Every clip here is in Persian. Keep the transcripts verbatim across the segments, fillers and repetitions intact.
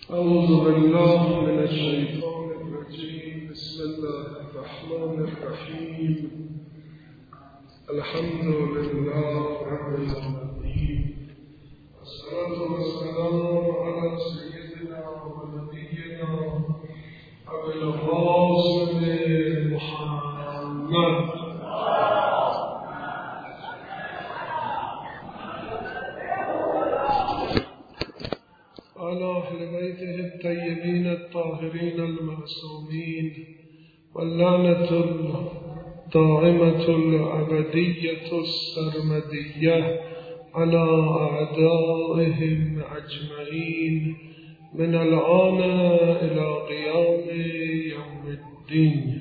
أعوذ بالله من الشيطان الرجيم. بسم الله الرحمن الرحيم. الحمد لله رب العالمين، والصلاة والسلام على سيدنا ونبينا أبي القاسم محمد على أهل بيته الطيبين الطاهرين المعصومين، واللعنة الدائمة الأبدية السرمدية على أعدائهم أجمعين من الآن إلى قيام يوم الدين.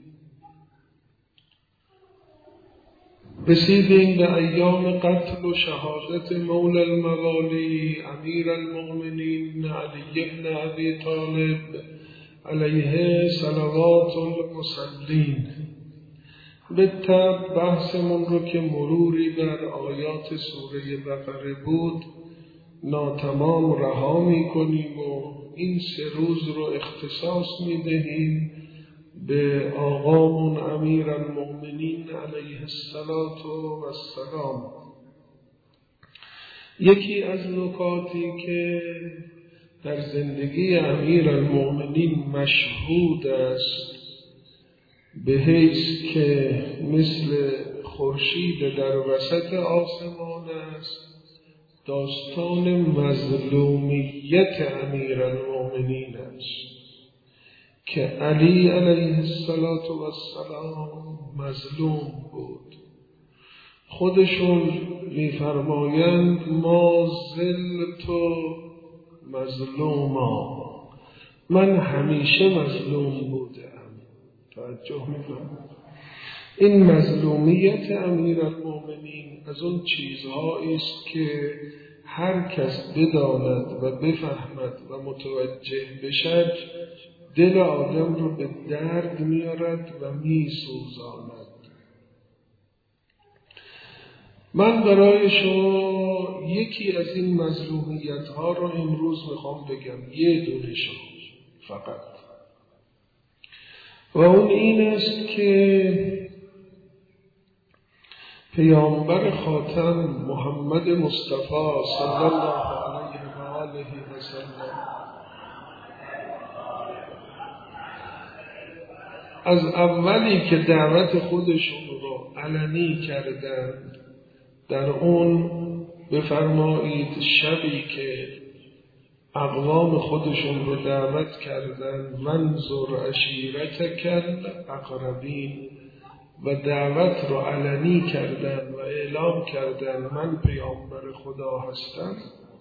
رسیدیم به ایام قتل و شهادت مولا الموالی امیر المؤمنین علی بن ابی طالب علیه صلوات المصلین. به طب بحثمون رو که مروری بر آیات سوره بقره بود ناتمام رها میکنیم و این سه روز رو اختصاص میدهیم به آقامون امیر المؤمنین علیه السلام. یکی از نکاتی که در زندگی امیر المؤمنین مشهود است به حیث که مثل خورشید در وسط آسمان است، داستان مظلومیت امیر المؤمنین است که علی علیه السلام مظلوم بود. خودشون میفرمایند ما زلت مظلوما، من همیشه مظلوم بودم. توجه میکنم. این مظلومیت امیر المؤمنین از اون چیزهایی است که هر کس بداند و بفهمد و متوجه بشد دل آدم رو به درد میارد و میسوزاند. من برای شما یکی از این مظلومیت ها رو امروز میخوام بگم، یه دونه شما فقط، و اون این است که پیامبر خاتم محمد مصطفی صلی الله علیه و آله و سلم از اولی که دعوت خودشون رو علنی کردند، در اون بفرمایید شبی که اقوام خودشون رو دعوت کردند منظر عشیرتک الاقربین، و دعوت رو علنی کردند و اعلام کردند من پیامبر خدا هستم،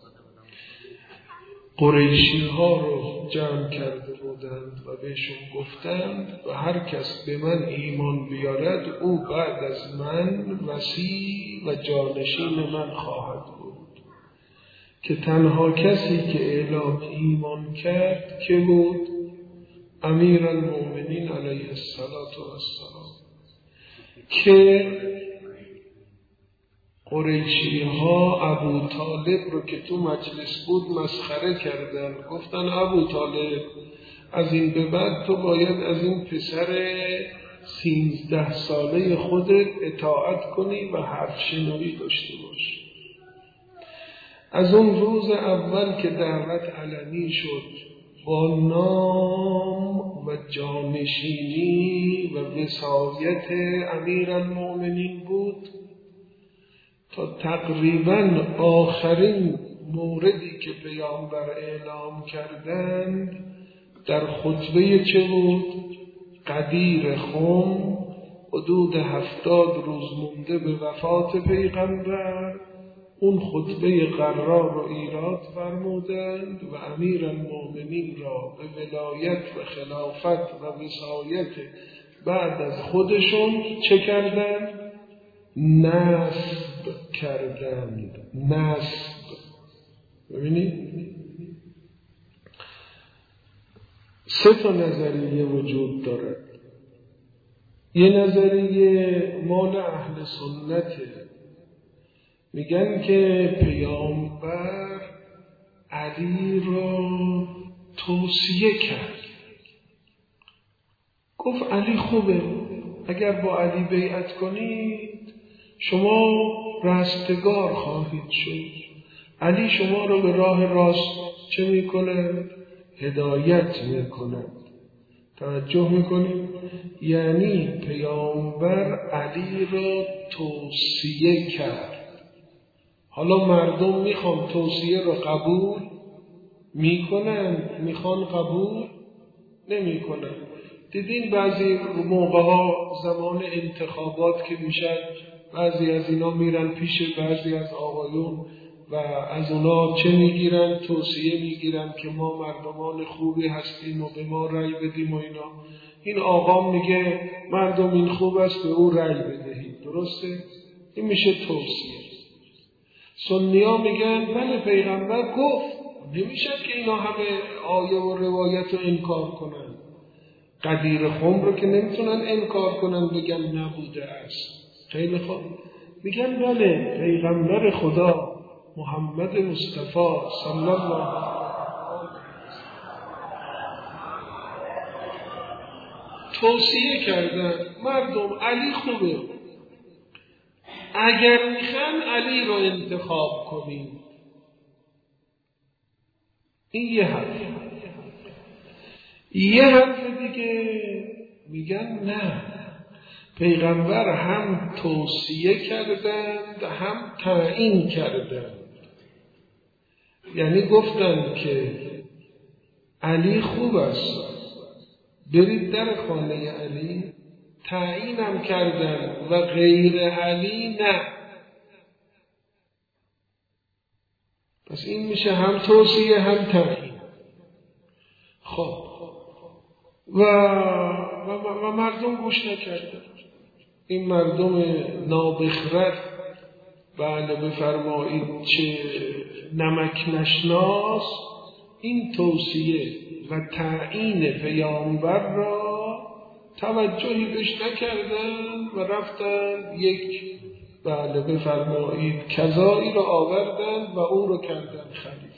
قریشی ها رو جمع کرده بودند و بهشون گفتند و هر کس به من ایمان بیارد او بعد از من وصی و جانشین من خواهد بود. که تنها کسی که اعلام ایمان کرد که بود امیر المؤمنین علیه السلام، که قریشی ها ابو طالب رو که تو مجلس بود مسخره کردن، گفتن ابو طالب از این به بعد تو باید از این پسر سیزده ساله خودت اطاعت کنی و حرف شنوی داشته باشی. از اون روز اول که دعوت علنی شد با نام و جانشینی و وصایت امیر المؤمنین بود تا تقریبا آخرین موردی که پیامبر اعلام کردند در خطبه چه بود؟ قدیر خم، حدود هفتاد روز مونده به وفات پیغمبر. اون خطبه قرار رو ایراد فرمودند و امیر المؤمنین را به ولایت و خلافت و وصایت بعد از خودشون چه کردند؟ نصب کردند. نصب. ببینید سه تا نظریه وجود دارد. یه نظریه مال اهل سنته، میگن که پیامبر علی رو توصیه کرد، گفت علی خوبه، اگر با علی بیعت کنید شما رستگار خواهید شد. علی شما رو به راه راست چه میکنه؟ هدایت میکنه. توجه میکنید؟ یعنی پیامبر علی را توصیه کرد. حالا مردم میخوان توصیه را قبول میکنن، میخوان قبول نمیکنن. دیدین بعضی موقع ها زمان انتخابات که میشن، بعضی از اینا میرن پیش بعضی از آقایون و از اونا چه میگیرن؟ توصیه میگیرن که ما مردمان خوبی هستیم و به ما رأی بدیم و اینا. این آقا میگه مردم این خوب است، به او رأی بدهید. درسته؟ این میشه توصیه. سنی ها میگن بله پیغمبر گفت. نمیشه که اینا همه آیه و روایت رو انکار کنن. قدیر خم رو که نمیتونن انکار کنن بگن نبوده است. خیلی خوب میگن بله پیغمبر خدا محمد مصطفی صلی الله علیه و توصیه کردن مردم علی خوبه، اگر میخوان علی رو انتخاب کنید. این یه حرف. یه حرف دیگه میگن نه، پیغمبر هم توصیه کردند هم تعیین کردند. یعنی گفتند که علی خوب است، برید در خانه علی. تعیینم کردند و غیر علی نه. پس این میشه هم توصیه هم تعیین. خب و, و, و مردم گوش نکردند. این مردم نابخرد، بله بفرمایید چه نمک نشناس، این توصیه و تعیین پیامبر را توجهی بهش نکردند و رفتند یک بله بفرمایید کذایی را آوردند و اون رو کردند خلیفه.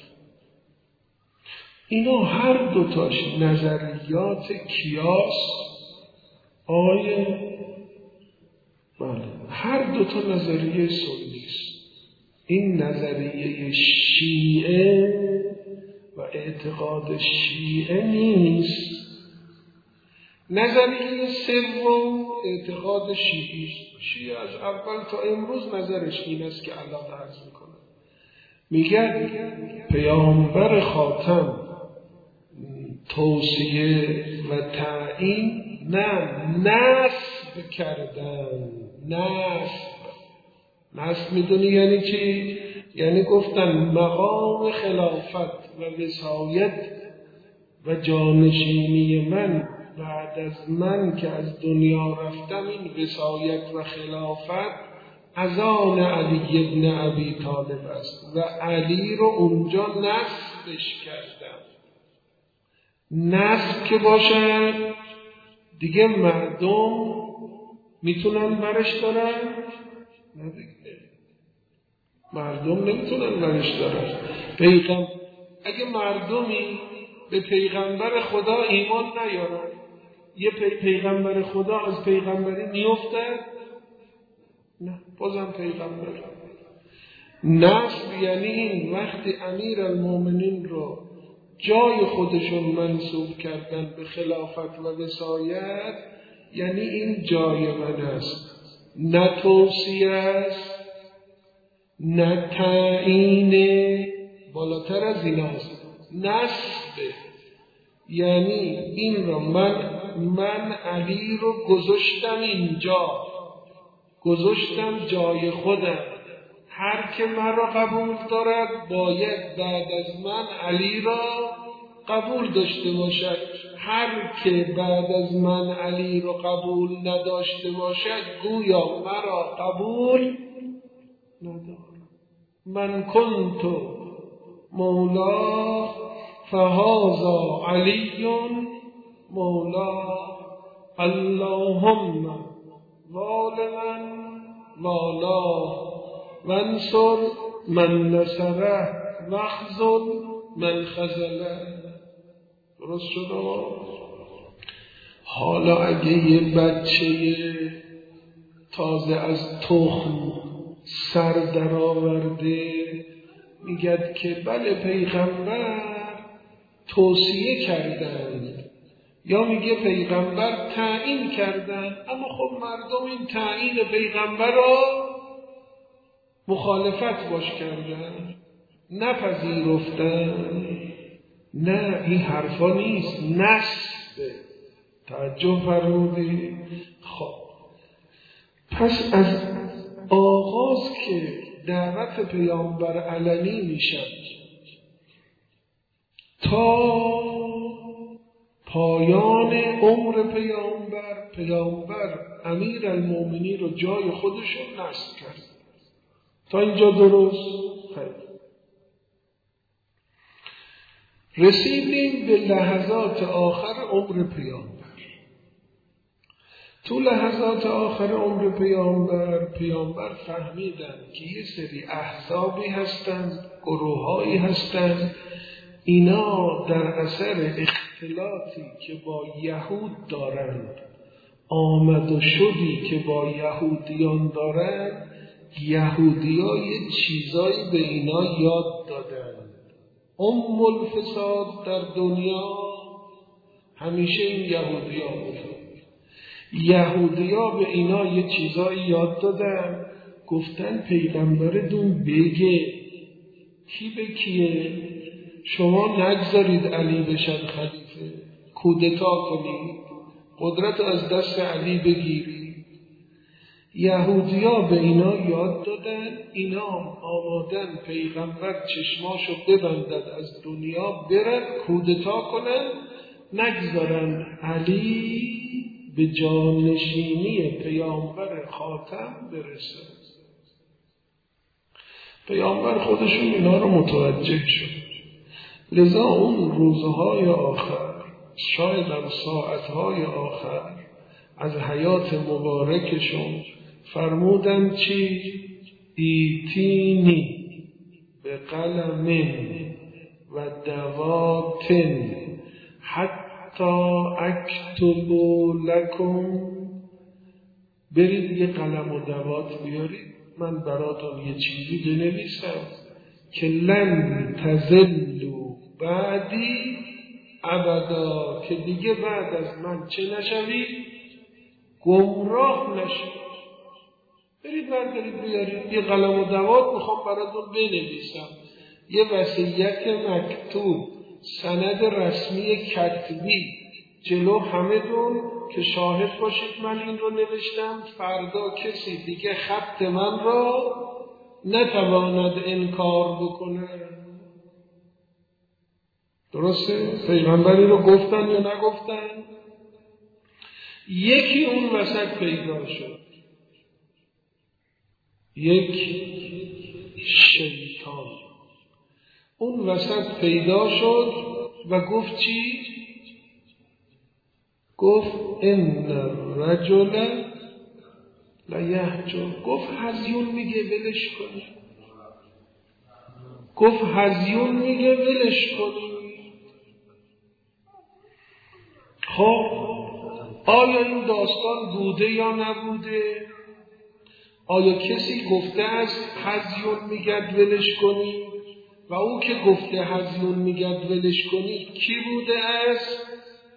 اینا هر دوتاش نظریات کیاس آیه بله هر دوتا نظریه سنیست. این نظریه شیعه و اعتقاد شیعه نیست. نظریه سوم اعتقاد شیعی است. شیعه از اول تا امروز نظرش این است که الان عرض میکنه، میگه پیامبر خاتم توصیه و تعیین نه نسب کردن. نسب نسب میدونی یعنی چی؟ یعنی گفتن مقام خلافت و وصایت و جانشینی من بعد از من که از دنیا رفتم، این وصایت و خلافت از آن علی ابن ابی طالب است و علی رو اونجا نسبش کردم. نسب که باشه دیگه مردم میتونن برش دارن؟ نه دیگه مردم نمیتونن برش دارن. پیغمبر اگه مردمی به پیغمبر خدا ایمان نیارن، یه پی پیغمبر خدا از پیغمبری میفته؟ نه، بازم پیغمبر. نسب یعنی این وقتی امیر المومنین رو جای خودشون منصوب کردن به خلافت و وصایت، یعنی این جای من است، نه توصیه است نه تعیین، بالاتر از این است نسب. یعنی این رو من من علی رو گذاشتم اینجا، گذاشتم جای خودم. هر که من را قبول دارد باید بعد از من علی را قبول داشته باشد. هر که بعد از من علی را قبول نداشته باشد گویا مرا قبول ندارد. من کنت مولا فهذا علی مولا، اللهم والمن والا وانصر من نصره واخذل من خذله. درست شد آقا؟ حالا اگه یه بچه تازه از تخم سر در آورده میگد که بله پیغمبر توصیه کردن، یا میگه پیغمبر تعیین کردن، اما خب مردم این تعیین پیغمبر را مخالفت باش کردن، نپذیرفتن. نه این حرفا نیست، نسبه. توجه فرمودی؟ خب پس از آغاز که دعوت پیامبر علنی میشد تا پایان عمر پیامبر، پیامبر امیر المومنین رو جای خودشون نصب کرد. تا اینجا درست؟ خیلی. رسیدیم به لحظات آخر عمر پیامبر. تو لحظات آخر عمر پیامبر پیامبر فهمیدن که یه سری احزابی هستند، گروهایی هستند، اینا در اثر اختلاطی که با یهود دارند، آمد و شدی که با یهودیان دارند، یهودی ها یه چیزایی به اینا یاد دادن. ام الفساد در دنیا همیشه این یهودی ها بودن. یهودی ها به اینا یه چیزایی یاد دادن، گفتن پیغمبرتون بگه کی به کیه، شما نگذارید علی بشد خلیفه، کودتا کنید، قدرت از دست علی بگیرید. یهودی‌ها به اینا یاد دادن، اینا آمادن پیغمبر چشماشو ببندد از دنیا برد کودتا کنن، نگذارن علی به جانشینی پیامبر خاتم برسه. پیامبر خودشون اینا رو متوجه شد. لذا اون روزهای آخر، شاید هم ساعتهای آخر از حیات مبارکشون فرمودن چی؟ ایتینی به قلم و دواتن حتی اکتب لکم، برید یه قلم و دوات بیارید من براتون یه چیزی بنویسم که لن تزلوا بعدی ابدا، که دیگه بعد از من چه نشوید؟ گمراه نشوید. برید بردارید بیارید یه قلم و دوات میخوام براتون بنویسم، یه وصیت مکتوب، سند رسمی کتبی جلو همه‌تون که شاهد باشید من این رو نوشتم، فردا کسی دیگه خط من را نتواند انکار بکنه. درسته؟ پیغمبری رو گفتن یا نگفتن؟ یکی اون وسط پیدا شد، یک شیطان اون وسط پیدا شد و گفت چی؟ گفت ان الرجل لیهجر، گفت هزیون میگه ولش کنی، گفت هزیون میگه ولش کنی. خب آیا این داستان بوده یا نبوده؟ آیا کسی گفته است هزیون میگد ولش کنی؟ و او که گفته هزیون میگد ولش کنی کی بوده است؟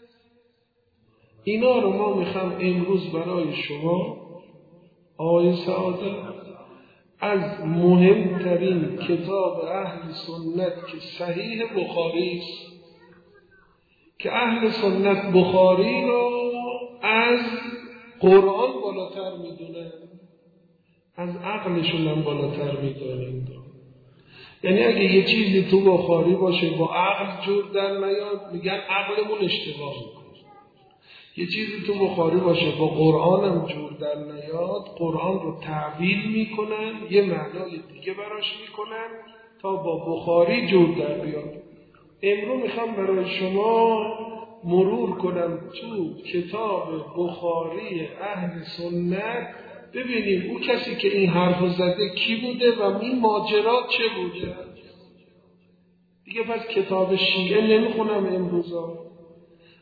اینا رو ما میخوام امروز برای شما آقای سعادت از مهمترین کتاب اهل سنت که صحیح بخاری است، که اهل سنت بخاری رو از قرآن بالاتر میدونن، از عقلشون هم بالاتر میدونن. یعنی اگه یه چیزی تو بخاری باشه با عقل جور در نیاد میگن عقلمون اشتباه میکنه، یه چیزی تو بخاری باشه با قرآن هم جور در نیاد قرآن رو تعویل میکنن، یه معنای دیگه براش میکنن تا با بخاری جور در بیاد. امروز میخوام برای شما مرور کنم تو کتاب بخاری اهل سنت، ببینیم او کسی که این حرف زده کی بوده و این ماجرا چه بوده. دیگه پس کتاب شیعه نمیخونم امروزا،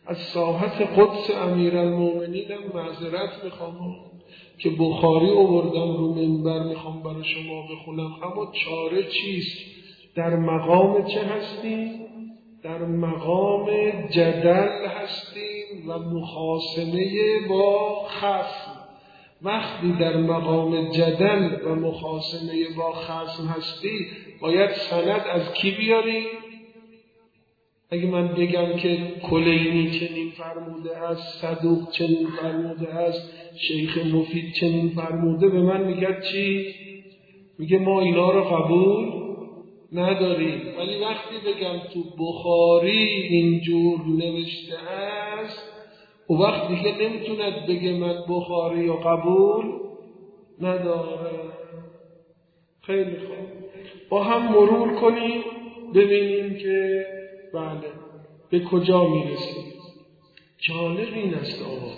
از ساحت قدس امیرالمومنین هم معذرت میخوام که بخاری آوردم رو منبر میخوام برای شما بخونم، اما چاره چیست؟ در مقام چه هستیم؟ در مقام جدل هستیم و مخاصمه با خصم. وقتی در مقام جدل و مخاصمه با خصم هستی باید سند از کی بیاری؟ اگه من بگم که کلینی چنین فرموده است، صدوق چنین فرموده است، شیخ مفید چنین فرموده، به من میگه چی؟ میگه ما اینا رو قبول نداریم. ولی وقتی بگم تو بخاری اینجور نوشته است، او وقت دیگه نمیتوند بگه من بخاری رو قبول نداره. خیلی خوب، با هم مرور کنیم ببینیم که بله به کجا میرسیم. جالب این است آقا،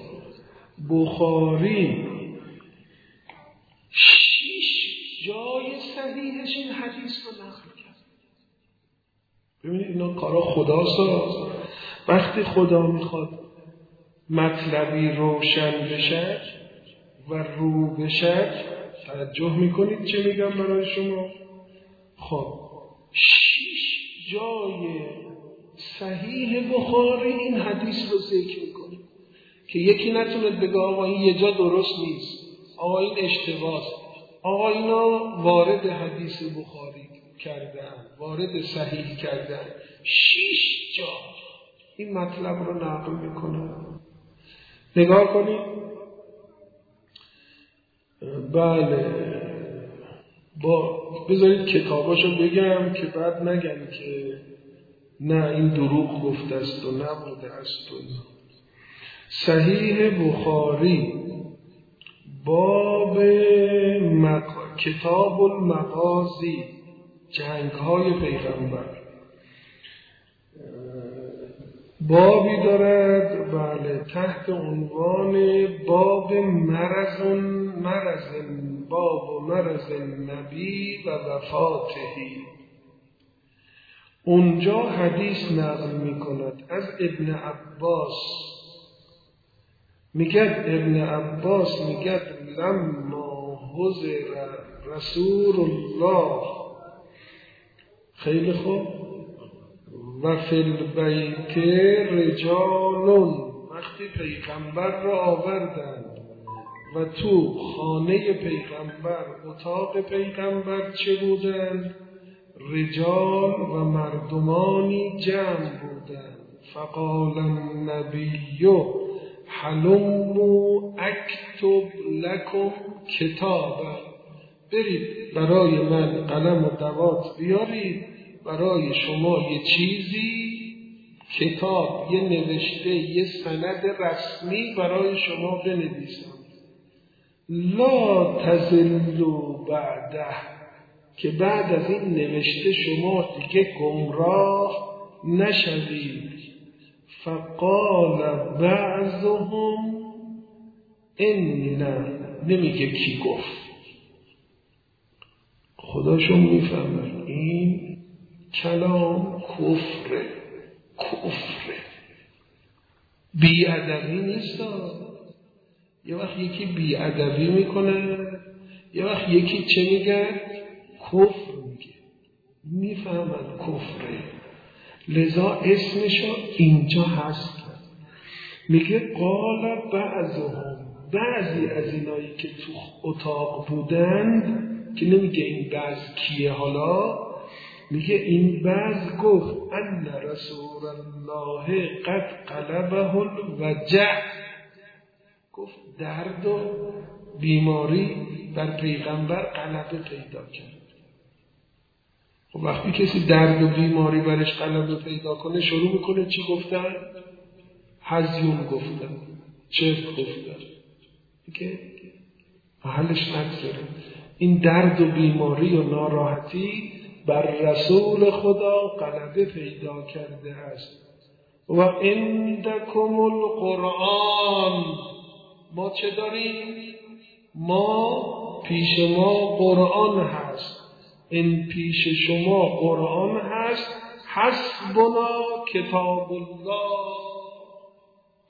بخاری شش جای صحیحش این حدیث رو نقل کرد. ببینید اینا کارا خدا ساز. وقتی خدا میخواد مطلبی روشن بشه و رو بشه، توجه میکنید چه میگم برای شما؟ خب شش جای صحیح بخاری این حدیث رو ذکر میکنه که یکی نتوند بگه آقا این یه جا درست نیست، آقا این اشتباهه، آقا اینا وارد حدیث بخاری کردن، وارد صحیح کردن. شش جا این مطلب رو نقل میکنه. نگاه کنید. بله با بذارید کتاباشو بگم که بعد نگم که نه این دروغ گفته است و نبوده است. و صحیح بخاری باب مق... کتاب المغازی، جنگ های پیغمبر، بابی دارد بله تحت عنوان باب مرض مرض باب مرض نبی و وفاتهی. اونجا حدیث نقل می کند از ابن عباس، میگد ابن عباس میگد لما حضر رسول الله، خیلی خوب، و فی البیت رجالون، وقتی پیغمبر را آوردند و تو خانه پیغمبر اتاق پیغمبر چه بودند؟ رجال و مردمانی جمع بودند. فقال النبی حلموا اکتب لکم کتابا، برید برای من قلم و دوات بیارید، برای شما یه چیزی، کتاب، یه نوشته، یه سند رسمی برای شما بنویسم. لا تزلوا بعده، که بعد از این نوشته شما دیگه گمراه نشوید. فقال بعضهم ان، نمیگه کی گفت، خداشون میفهمن این کلام کفره، کفره بی‌ادبی نیست. یه وقت یکی بی‌ادبی میکنه، یه وقت یکی چه میگه؟ کفر میگه. میفهمن کفره، لذا اسمشو اینجا هست. میگه قال بعضهم، بعضی از اینایی که تو اتاق بودند، که نمیگه این بعض کیه، حالا میگه این بعض گفت ان رسول الله قد قلبه الوجع، گفت درد و بیماری بر پیغمبر غلبه پیدا کرد. خب وقتی کسی درد و بیماری برش غلبه پیدا کنه شروع میکنه چی گفتن؟ هزیون گفتن، چه گفتن، دیگه محلش نگذاره. این درد و بیماری و ناراحتی بر رسول خدا غلبه پیدا کرده است. و عندکم القرآن، ما چه داریم؟ ما پیش ما قرآن هست. این پیش شما قرآن هست. حسبنا کتاب الله،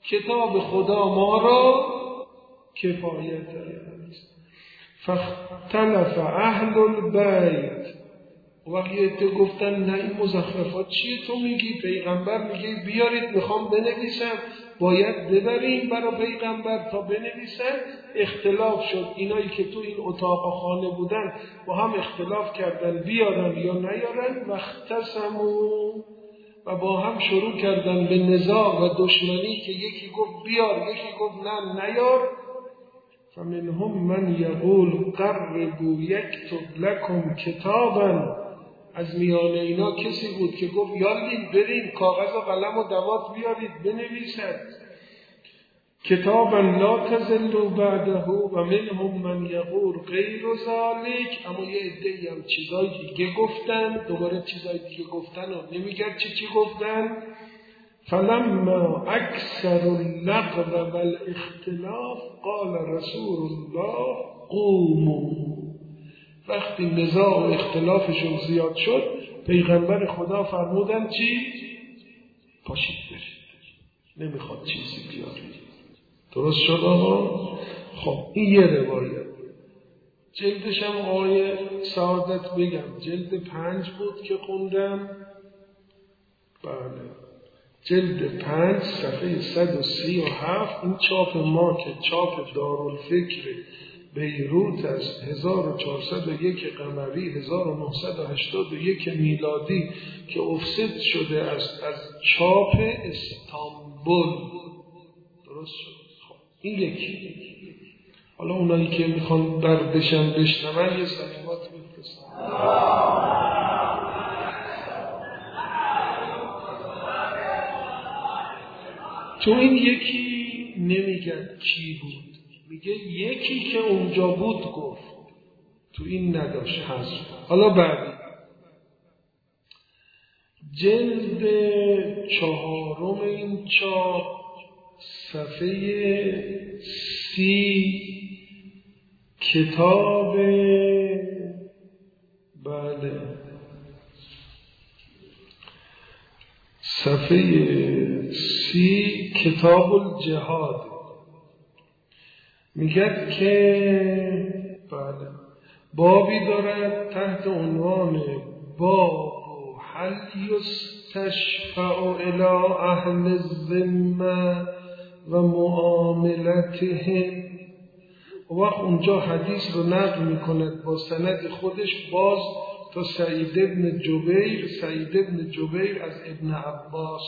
کتاب خدا ما را کفایت است. فاختلف اهل البیت، وقتی گفتن نه این مزخرفات چیه تو میگی؟ پیغمبر میگه بیارید میخوام بنویسم، باید ببریم برای پیغمبر تا بنویسن. اختلاف شد، اینایی که تو این اتاق خانه بودن با هم اختلاف کردن بیارن یا نیارن. و اختصموا، و با هم شروع کردن به نزاع و دشمنی که یکی گفت بیار، یکی گفت نه نیار. فمنهم من یقول قربوا یکتب لکم کتابا، از میان اینا کسی بود که گفت یالین بریم کاغذ و قلم و دوات بیارید بنویسد کتابا لا تضلوا بعده. و منهم من یقول غیر ذلک، اما یه عده‌ای هم چیزای دیگه گفتن، دوباره چیزای دیگه گفتن و نمیگن چی چی گفتن. فلما اکثر اللغو والاختلاف قال رسول الله قوموا، وقتی نزاع و اختلافشون زیاد شد پیغمبر خدا فرمودن چی؟ پاشید برید، نمیخواد چیزی بیارید. درست شد آقا؟ خب این یه روایت. جلدش هم آقای سعادت بگم جلد پنج بود که خوندم. بله جلد پنج صفحه صد و سی و هفت. این چاپ ما که چاپ دارالفکر بیروت از هزار و چهارصد و یک قمری هزار و نهصد و هشتاد و یک میلادی که افسد شده از از چاپ استانبول. درست شد؟ خب این یکی. حالا اونایی که میخوان بردشن بشنون یه سلامات میفرستن. تو این یکی نمیگن کی بود، میگه یکی که اونجا بود گفت، تو این نداشت هست. حالا بعدی جلد چهارم این چاپ صفحه سی کتاب بله صفحه سی کتاب الجهاد میگه که بله بابی دارد تحت عنوان باب هل یستشفع الی اهل الذمه و معاملتهم. وقت اونجا حدیث رو نقل میکند با سند خودش باز تا سعید ابن جبیر. سعید ابن جبیر از ابن عباس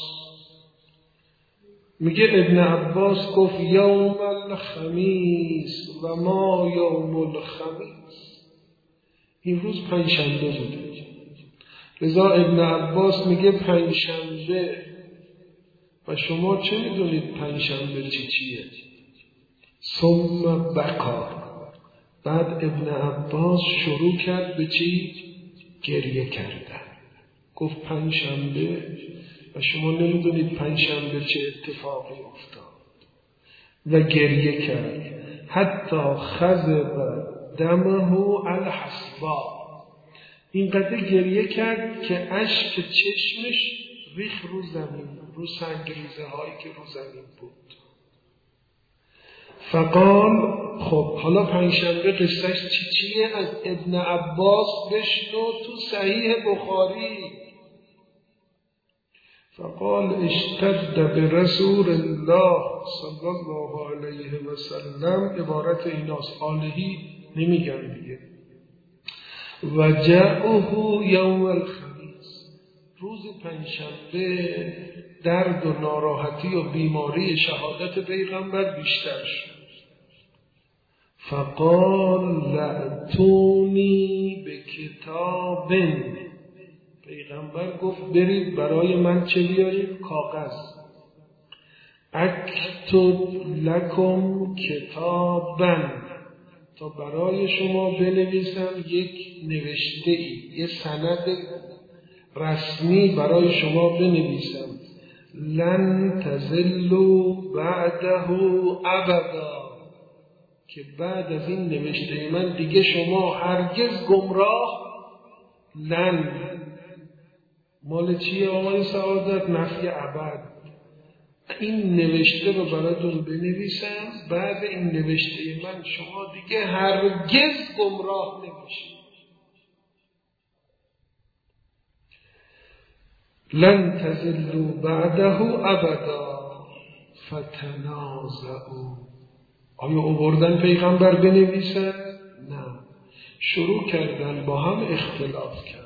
میگه ابن عباس گفت یوم الخمیس و ما یوم الخمیس، این روز پنجشنبه بوده. لذا ابن عباس میگه پنجشنبه و شما چه میدونید پنجشنبه چی چیه؟ ثم بکا. بعد ابن عباس شروع کرد به چی؟ گریه کردن. گفت پنجشنبه و شما نمیدونید پنجشنبه چه اتفاقی افتاد و گریه کرد. حتی خضب دمه الحصبا، اینقدر گریه کرد که اشک چشمش ریخ رو زمین، رو سنگریزه هایی که رو زمین بود. فقال خب حالا پنجشنبه قصهش چی چیه؟ از ابن عباس بشنو تو صحیح بخاری. فقال اشتد برسول الله صلی الله علیه و سلم، عبارت ایناست، آلهی نمیگن دیگه. و جاءه یوم الخمیس، روز پنجشنبه درد و ناراحتی و بیماری شهادت پیغمبر بیشتر شد. فقال لأتونی به کتاب، پیغمبر گفت برید برای من چه بیارید؟ کاغذ. اکتب لکم کتابا، تا برای شما بنویسم یک نوشته ای، یه سند رسمی برای شما بنویسم. لن تزلوا بعده ابدا، که بعد از این نوشته من دیگه شما هرگز گمراه لن مال چیه آقای سعادت؟ نفی ابد. این نوشته رو براتون بنویسم، بعد این نوشته من شما دیگه هرگز گمراه نمیشید. لن تضلوا بعده ابدا فتنازعوا. آیا آوردن پیغمبر بنویسن؟ نه، شروع کردن با هم اختلاف کردن.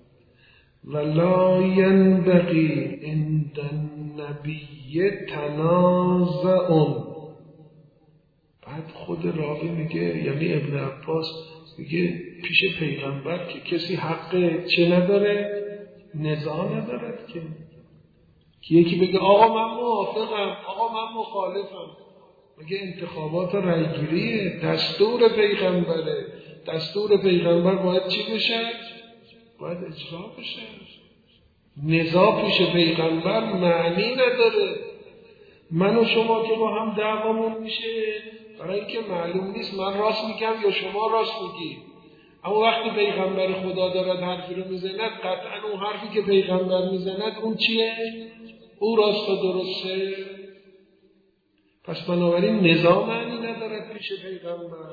ولا ینبغی عند النبی تنازع. بعد خود راوی میگه، یعنی ابن عباس میگه پیش پیغمبر که کسی حق چه نداره؟ نزاع ندارد که که یکی بگه آقا من موافقم، آقا من مخالفم. میگه انتخابات رایگیریه، دستور پیغمبره. دستور پیغمبر باید چی بشه؟ باید اجرا بشه. نزاع پیش پیغمبر معنی نداره. من و شما که با هم دعوامون میشه برای اینکه معلوم نیست من راست میگم یا شما راست میگی. اما وقتی پیغمبر خدا دارد حرفی رو میزند، قطعا اون حرفی که پیغمبر میزند اون چیه؟ او راست و درسته. پس بنابراین نزاع معنی ندارد پیش پیغمبر.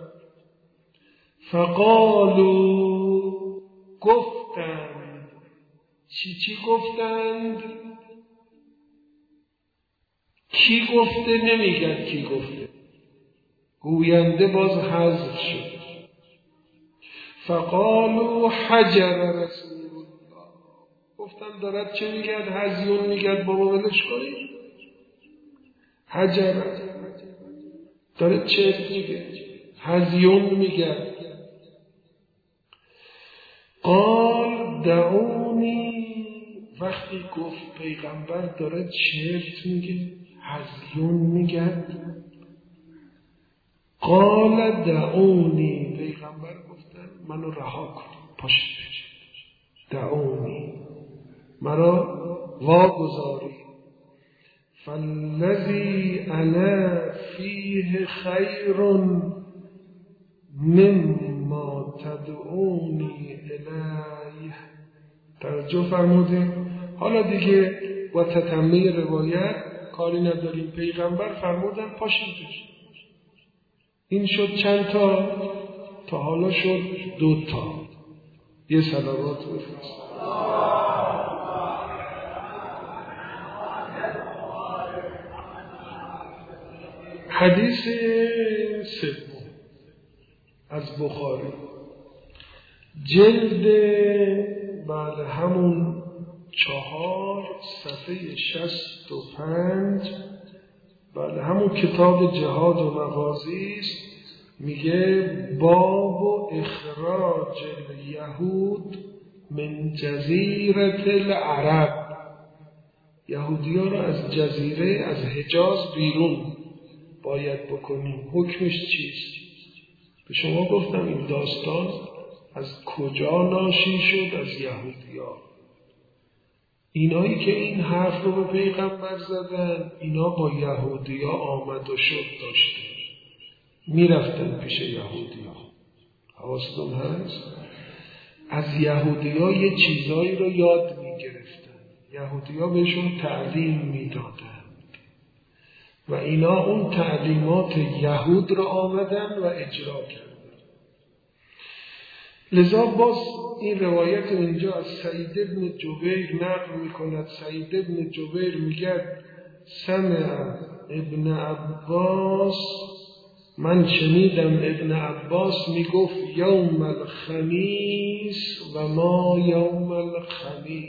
فقالو، گفتند. چی چی گفتند؟ کی گفته نمیگن کی گفته، گوینده باز حذف شد. فقالو حجر رسول الله. گفتن دارد چه میگد؟ هزیون میگد، بابا ولش کنید. حجر دارد چه میگه؟ هزیون میگد. قال دعونی. وقتی گفت پیغمبر داره چرت میگه، هزیون میگه، قال دعونی، پیغمبر گفتن منو رها کن، پاشید بجید، دعونی، مرا واگذاری. فالذی انا فیه خیر مما تدعونی الیه. توجه فرمودیم. حالا دیگه با تتمه روایت کاری نداریم. پیغمبر فرمودن پاشید بجید. این شد چند تا؟ تا حالا شد دو تا. یه صلوات بفرست. حدیث سوم از بخاری، جلد بعد همون چهار، صفحه شصت و پنج، بعد همون کتاب جهاد و مغازی است. میگه باب و اخراج الیهود من جزیره العرب. یهودی ها رو از جزیره، از حجاز بیرون باید بکنیم. حکمش چیست؟ به شما گفتم این داستان از کجا ناشی شد؟ از یهودی ها. اینایی که این حرف رو به پیغمبر زدن، اینا با یهودی ها آمد و شد داشتن، میرفتن پیش یهودی ها. حواستون هست؟ از یهودی ها یه چیزایی رو یاد میگرفتن، یهودی ها بهشون تعلیم میدادن و اینا اون تعلیمات یهود رو آمدن و اجرا کردن. لذا باز این روایت اینجا از سعید ابن جبیر نقل میکند. سعید ابن جبیر میگه سمع ابن عباس، من شنیدم ابن عباس میگفت یوم الخمیس و ما یوم الخمیس،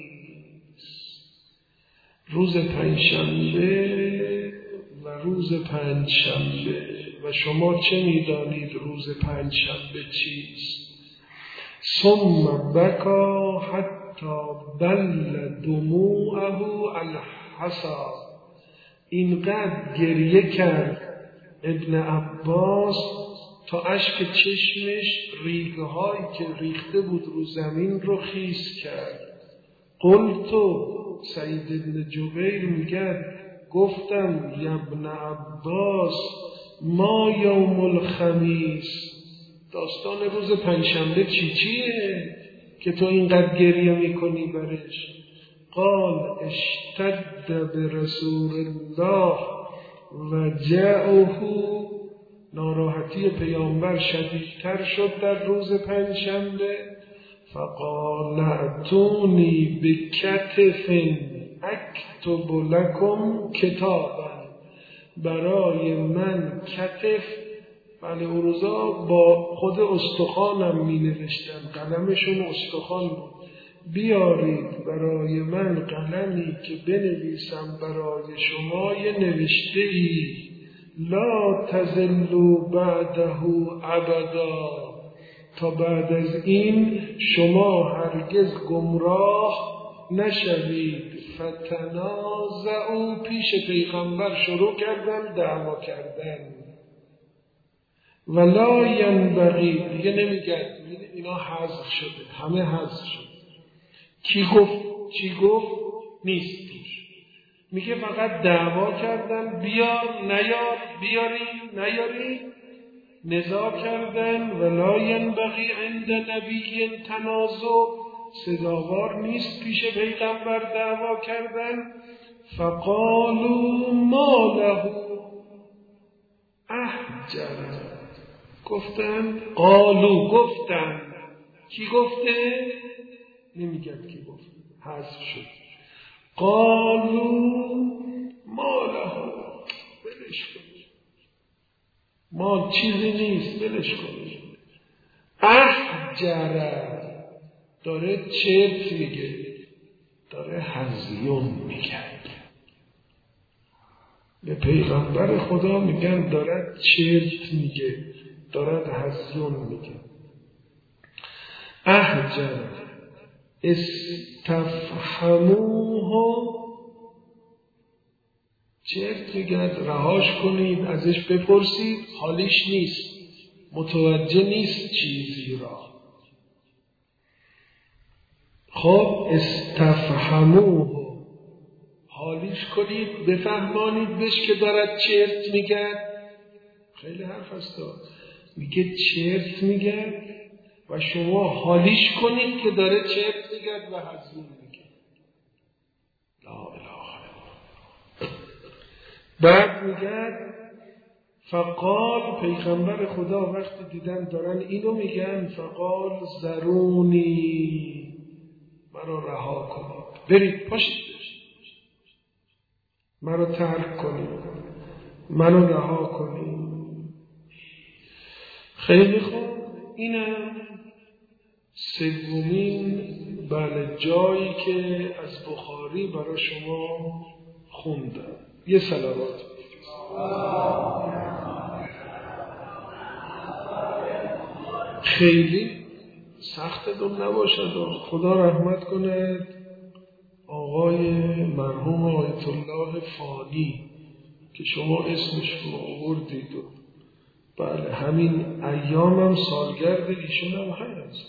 روز پنجشنبه و روز پنجشنبه، و شما چه میدانید روز پنجشنبه چیست؟ ثم بکا حتی بل دموعه الحصا. اینقدر گریه کرد ابن عباس تا اشک چشمش ریگه هایی که ریخته بود رو زمین رو خیس کرد. قلتو، سعید ابن جبیر میگه گفتم یا ابن عباس ما یوم الخمیس، داستان روز پنجشنبه چی چیه که تو اینقدر گریه میکنی برش؟ قال اشتد برسول الله و جاءه، ناراحتی پیامبر شدیدتر شد در روز پنجشنبه. فقال اتونی بکتف اکتب لکم کتابا، برای من کتف، بله اون روزا با خود استخوانم می نوشتن، قلمشون استخوان بود، بیارید برای من قلمی که بنویسم برای شما یه نوشته ای، لا تزلوا بعده ابدا، تا بعد از این شما هرگز گمراه نشوید. فتنازعوا، پیش پیغمبر شروع کردن دعوا کردن. ولا ینبغی، دیگه نمیگن اینا حذف شده، همه حذف شده. کی گفت چی گفت نیست توش، میگه فقط دعوا کردن، بیار نیار، بیاری نیاری، نزاع کردن. ولا ینبغی عند نبی تنازع، سزاوار نیست پیش پیغمبر دعوا کردن. فقالوا ما له احجر، گفتن قالو، گفتن، کی گفته نمیگن کی گفت، حذف شد. قالو ما له، بلش کن، ما چیزی نیست، بلش کن. احجره، داره چرت میگه، داره هزیون میگه. به پیغمبر خدا میگن داره چرت میگه، داره هزیون میگه. احجر استفهموه، چرت میگه، رهاش کنید، ازش بپرسید، حالیش نیست، متوجه نیست چیزی را. خب استفهموه، حالیش کنید، بفهمانید بهش که دارد چرت میگه. خیلی حرف هست، میگه چرت میگه و شما حالیش کنید که داره چرت میگه و هزیون میگه. لا اله الا الله. بعد میگه فقال، پیغمبر خدا وقتی دیدن دارن اینو میگن، فقال ذرونی، مرا رها کنید، برید پاشید، مرا ترک کنید، منو رها کنید. خیلی خوب، اینم سومین بله جایی که از بخاری برای شما خوندم. یه صلوات خیلی سختتون نباشد، خدا رحمت کنه آقای مرحوم آیت الله فانی که شما اسمش رو آوردید و بله همین ایام هم سالگرد ایشون هم هست.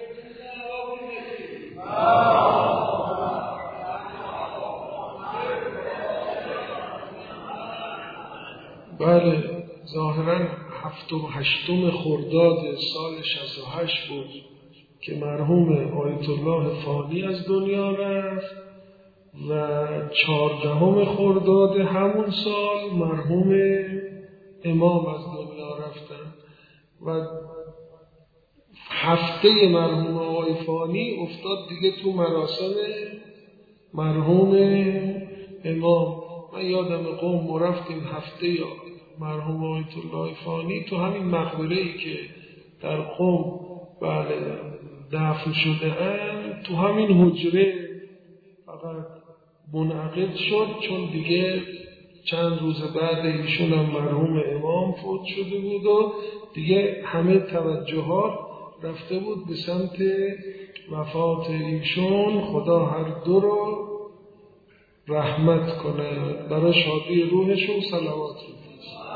بله ظاهرا هفتم و هشتم خرداد سال شصت و هشت بود که مرحوم آیت الله فانی از دنیا رفت و چهاردهم خرداد همون سال مرحوم امام از دنیا رفتن و هفته مرحوم آقای فانی افتاد دیگه تو مراسم مرحوم امام. من یادم قوم ما رفتیم هفته یا مرحوم آیت الله فانی تو همین مقبره‌ای که در قوم بله دفن شده اند، تو همین حجره فقط منعقد شد، چون دیگه چند روز بعد ایشون هم مرحوم امام فوت شده بود و دیگه همه توجهات رفته بود به سمت وفات ایشون. خدا هر دو رو رحمت کنه، برای شادی روحشون صلوات بفرست.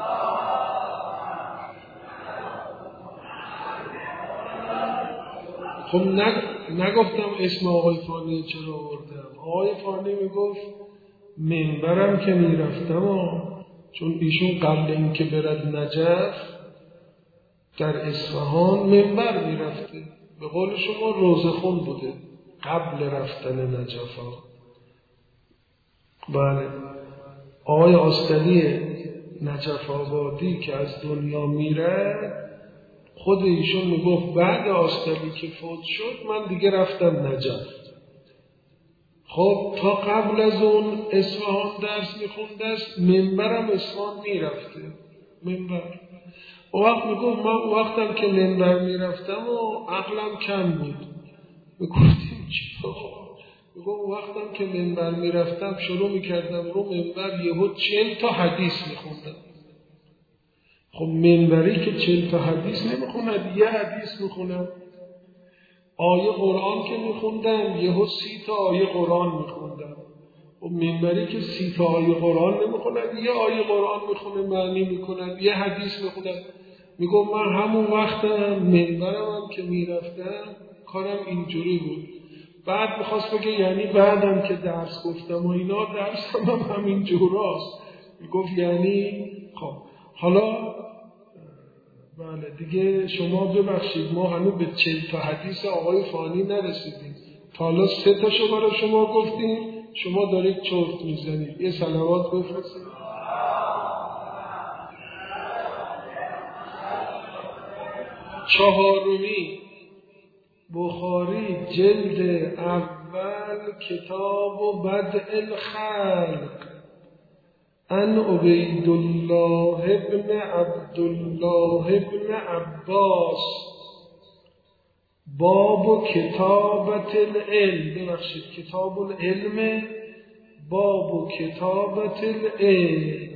خب نگفتم اسم آقای فانی چرا آوردم. آقای فانی میگفت منبرم که میرفتم، چون ایشون قبل اینکه برد نجف در اصفهان منبر میرفته، به قول شما روزخون بوده قبل رفتن نجف ها. بله، آقای آستلی نجف آبادی که از دنیا میره، خود ایشون میگفت بعد آستلی که فوت شد من دیگه رفتم نجف. خب تا قبل از اون اصفهان درس میخونده است، منبرم اصفهان میرفته منبر. او وقت میگفت من وقتم که منبر میرفتم و عقلم کم بود. میگفتیم چی بابا؟ میگفت وقتم که منبر میرفتم شروع میکردم رو منبر یهو چهل تا حدیث میخوندم. خب منبری که چهل تا حدیث نمیخوند، یه حدیث میخونم. آیه قرآن که میخوندم یهو سی تا آیه قرآن میخوندم. و منبری که سی تا آیه قرآن نمیخوند، یه آیه قرآن میخونه معنی میکنم، یه حدیث میخونم. میگم من همون وقتم منبرم هم که میرفتم کارم اینجوری بود. بعد میخواست بگه یعنی بعدم که درس گفتم و اینا درسم هم همین جوراست. میگفت یعنی خب حالا بله دیگه شما ببخشید ما هنوز به چهل تا حدیث آقای فانی نرسیدیم. تا حالا سه تاشو برای شما گفتیم، شما دارید چرت میزنید. یه صلوات بفرستید. چهارمی بخاری جلد اول کتاب و بدء الخلق ان عبیدالله ابن عبدالله ابن عباس باب کتابت العلم، ببخشید کتاب العلم، باب کتابت العلم.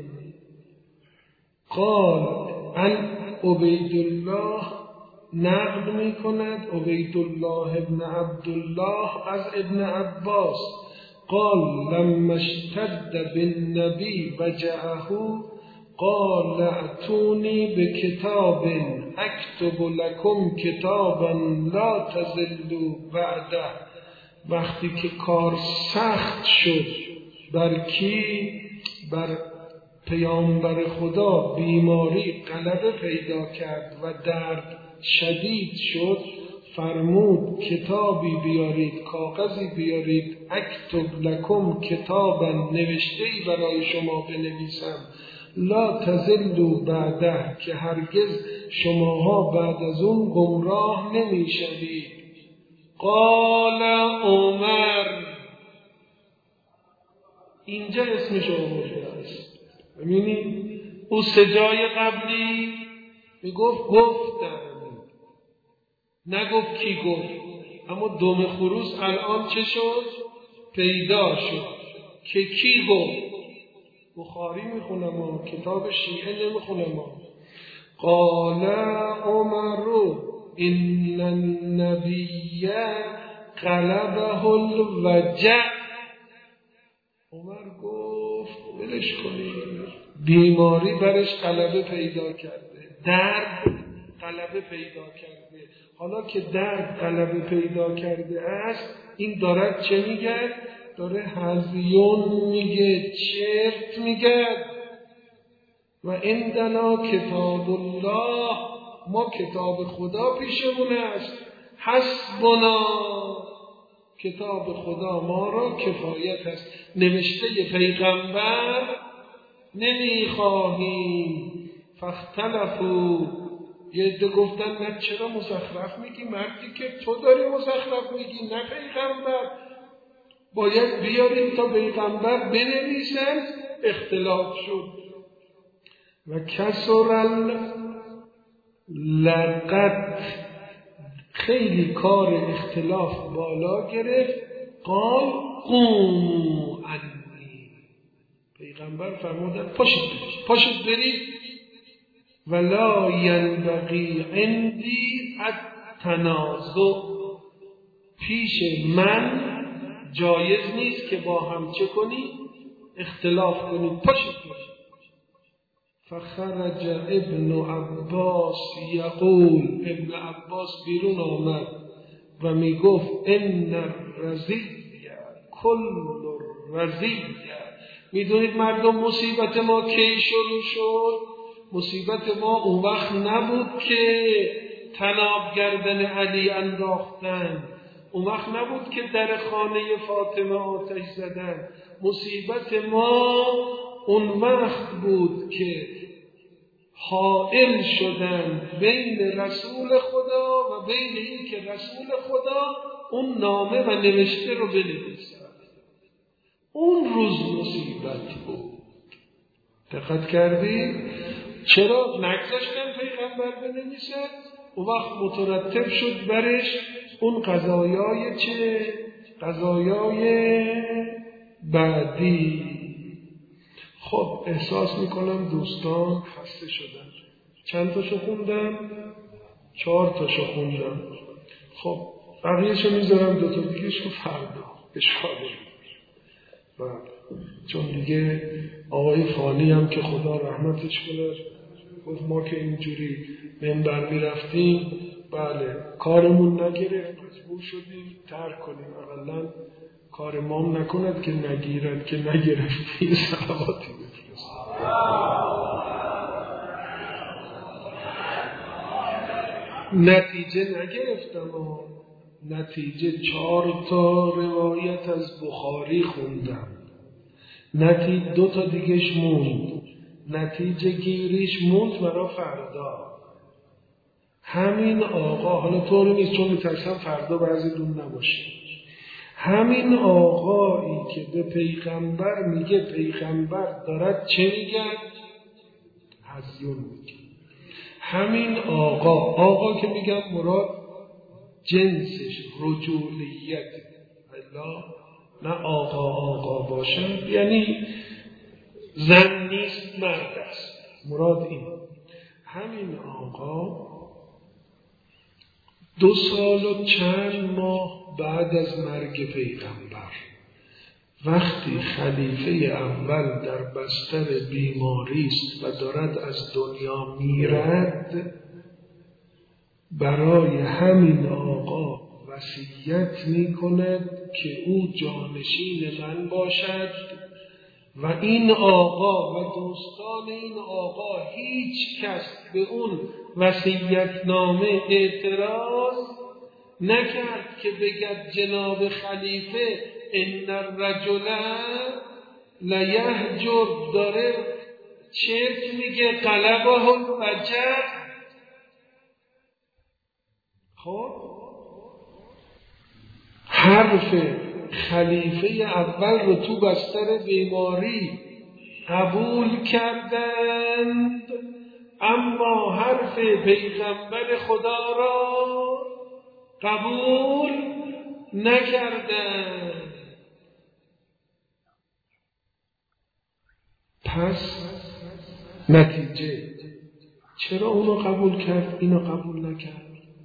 قال ان عبیدالله نقل می کند عبیدالله ابن عبدالله از ابن عباس قال لما اشتد بالنبی وجعه قال اتونی بکتاب اکتب لکم کتابا لا تضلوا بعده. وقتی که کار سخت شد بر کی؟ بر پیامبر خدا بیماری غلبه پیدا کرد و درد شدید شد، فرمود کتابی بیارید، کاغذی بیارید، اکتب لکم کتابا نوشته‌ای برای شما بنویسم، لا تضلوا بعده که هرگز شماها بعد از اون گمراه نمیشوید. قال عمر، اینجا اسمش آورده است. ببینید او سجای قبلی میگفت گفتم، نگفت کی گفت، اما دم خروس الان چه شد؟ پیدا شد که کی گفت. بخاری میخونم و کتاب شیعه نمیخونم. قال عمر ان النبی غلبه الوجع. عمر گفت ولش کنید، بیماری برش غلبه پیدا کرده، درد غلبه پیدا کرده. حالا که درد غلبه پیدا کرده است، این دارد چه میگه؟ داره هزیون میگه، چرت میگه. و عندنا کتاب الله، ما کتاب خدا پیشمون است. حسبنا، کتاب خدا ما را کفایت است. نوشته پیغمبر نمیخواهیم. فاختلفوا، یه عده گفتن نه چرا مزخرف میگی؟ مردی که تو داری مزخرف میگی، نه پیغمبر. باید بیاریم تا پیغمبر بنویسن. اختلاف شد. و کسر لقد، خیلی کار اختلاف بالا گرفت. قال قوموا عنی، پیغمبر فرمودن پاشید پاشید برید. ولا ینبغی عندی التنازع، پیش من جایز نیست که با هم چه کنی؟ اختلاف کنید. پاشید پاشید. فخرج ابن عباس یقول، ابن عباس بیرون آمد و می گفت ان الرزیه کل الرزیه. میدونید مردم مصیبت ما کی شروع شد؟ مصیبت ما اون وقت نبود که طناب گردن علی انداختن. اون وقت نبود که در خانه فاطمه آتش زدن. مصیبت ما اون وقت بود که حائل شدن بین رسول خدا و بین این که رسول خدا اون نامه و نوشته رو بنویسد. اون روز مصیبت بود. دقت کردید؟ چرا نگذاشتن پیغمبر بنویسد؟ اون وقت مترتب شد برش اون قضایای چه؟ قضایای بعدی. خب احساس میکنم دوستان خسته شدن. چند تاشو خوندم؟ چهار تاشو خوندم. خب بقیهشو میذارم، دو تا دیگهش رو فردا اشاره. بله، چون دیگه آقای فانی هم که خدا رحمتش کنه گفت ما که اینجوری منبر میرفتیم، بله کارمون نگرفت، مجبور شدیم ترک کنیم. اقلا کار مام نکند که نگیرد، که نگرفتی صلواتی بفرست. نتیجه نگرفتم اما نتیجه چهار تا روایت از بخاری خوندم، نتیجه دو تا دیگهش موند، نتیجه گیریش موند برا فردا. همین آقا، حالا طوری نیست چون میترسم فردا بعضی دون نباشه، همین آقایی که به پیغمبر میگه پیغمبر دارد چه میگه؟ هزیون میگه. همین آقا، آقا که میگم مراد جنسش رجولیت، الا نه آقا آقا باشن یعنی زن نیست مرد است، مراد این. همین آقا دو سال و چند ماه بعد از مرگ پیغمبر وقتی خلیفه اول در بستر بیماری است و دارد از دنیا میرد، برای همین آقا وصیت میکند که او جانشین من باشد و این آقا و دوستان این آقا هیچ کس به اون وصیت‌نامه اعتراض نکرد که بگد جناب خلیفه ان الرجل لیهجر، داره چرت میگه، قلبه الوجع. خب حرف خلیفه اول رو تو بستر بیماری قبول کردند، اما حرف پیغمبر خدا را قبول نکردند. پس نتیجه چرا اونو قبول کرد اینو قبول نکرد؟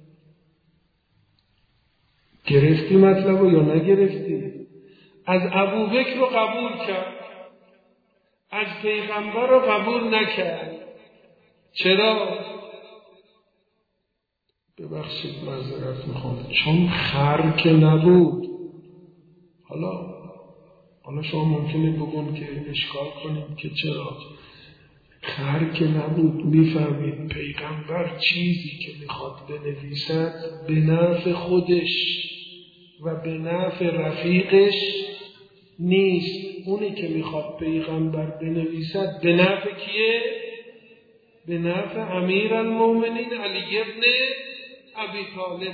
گرفتی مطلبو یا نگرفتی؟ از ابوبکر رو قبول کرد، از پیغمبر رو قبول نکرد. چرا؟ ببخشید معذرت میخوام، چون خر که نبود. حالا حالا شما ممکنه بگون که اشکال کنیم که چرا خر که نبود. میفهمید پیغمبر چیزی که میخواد بنویسد به نفع خودش و به نفع رفیقش نیست. اونی که میخواد پیغمبر بنویسد به نفع کیه؟ به نفع امیرالمومنین علی ابن ابی طالب.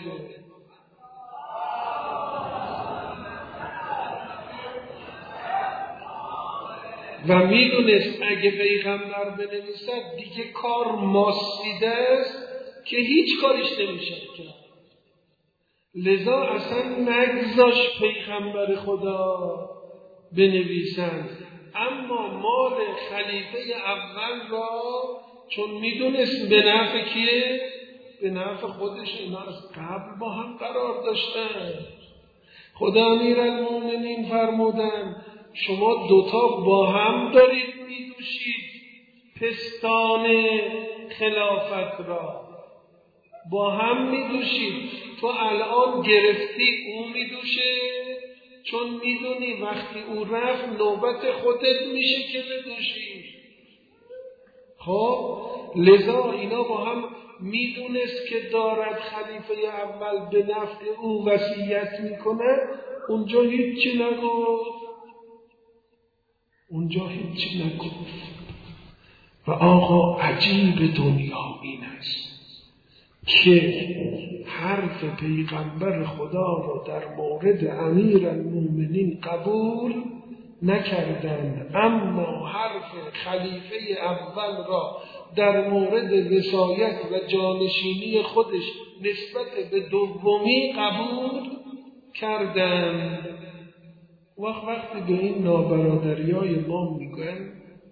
و میدونست اگه پیغمبر بنویسد دیگه کار ماسیده است که هیچ کارش نمیشه کرد، لذا اصلا نگذاش پیغمبر خدا بنویسند. اما مال خلیفه اول را چون میدونست به نفع کیه؟ به نفع خودش، اینا از قبل با هم قرار داشتن. خدا امیرالمومنین فرمودن شما دوتا با هم دارید میدوشید پستان خلافت را، با هم میدوشید. تو الان گرفتی او میدوشه، چون میدونی وقتی او رفت نوبت خودت میشه که بدوشی. خب لذا اینا با هم میدونست که دارد خلیفه اول به نفع او وصیت میکنه، اونجا هیچی نگفت. اونجا هیچی نگفت. و آقا عجیب دنیا این است که حرف پیغمبر خدا را در مورد امیرالمومنین قبول نکردند، اما حرف خلیفه اول را در مورد وصایت و جانشینی خودش نسبت به دومی قبول کردند. وقت وقتی به این نابرادریای ما میگن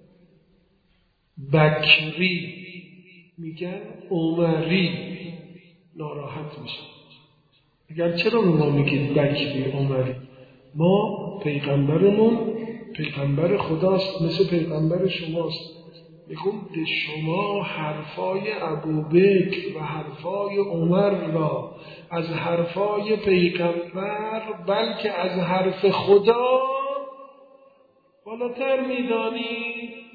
بکری، میگن عمری، ناراحت میشه. اگر چرا به ما میگید بکری عمری؟ ما پیغمبرمون پیغمبر خداست، مثل پیغمبر شماست. میگم به شما حرفای ابوبکر و حرفای عمر را از حرفای پیغمبر بلکه از حرف خدا بالاتر میدانید.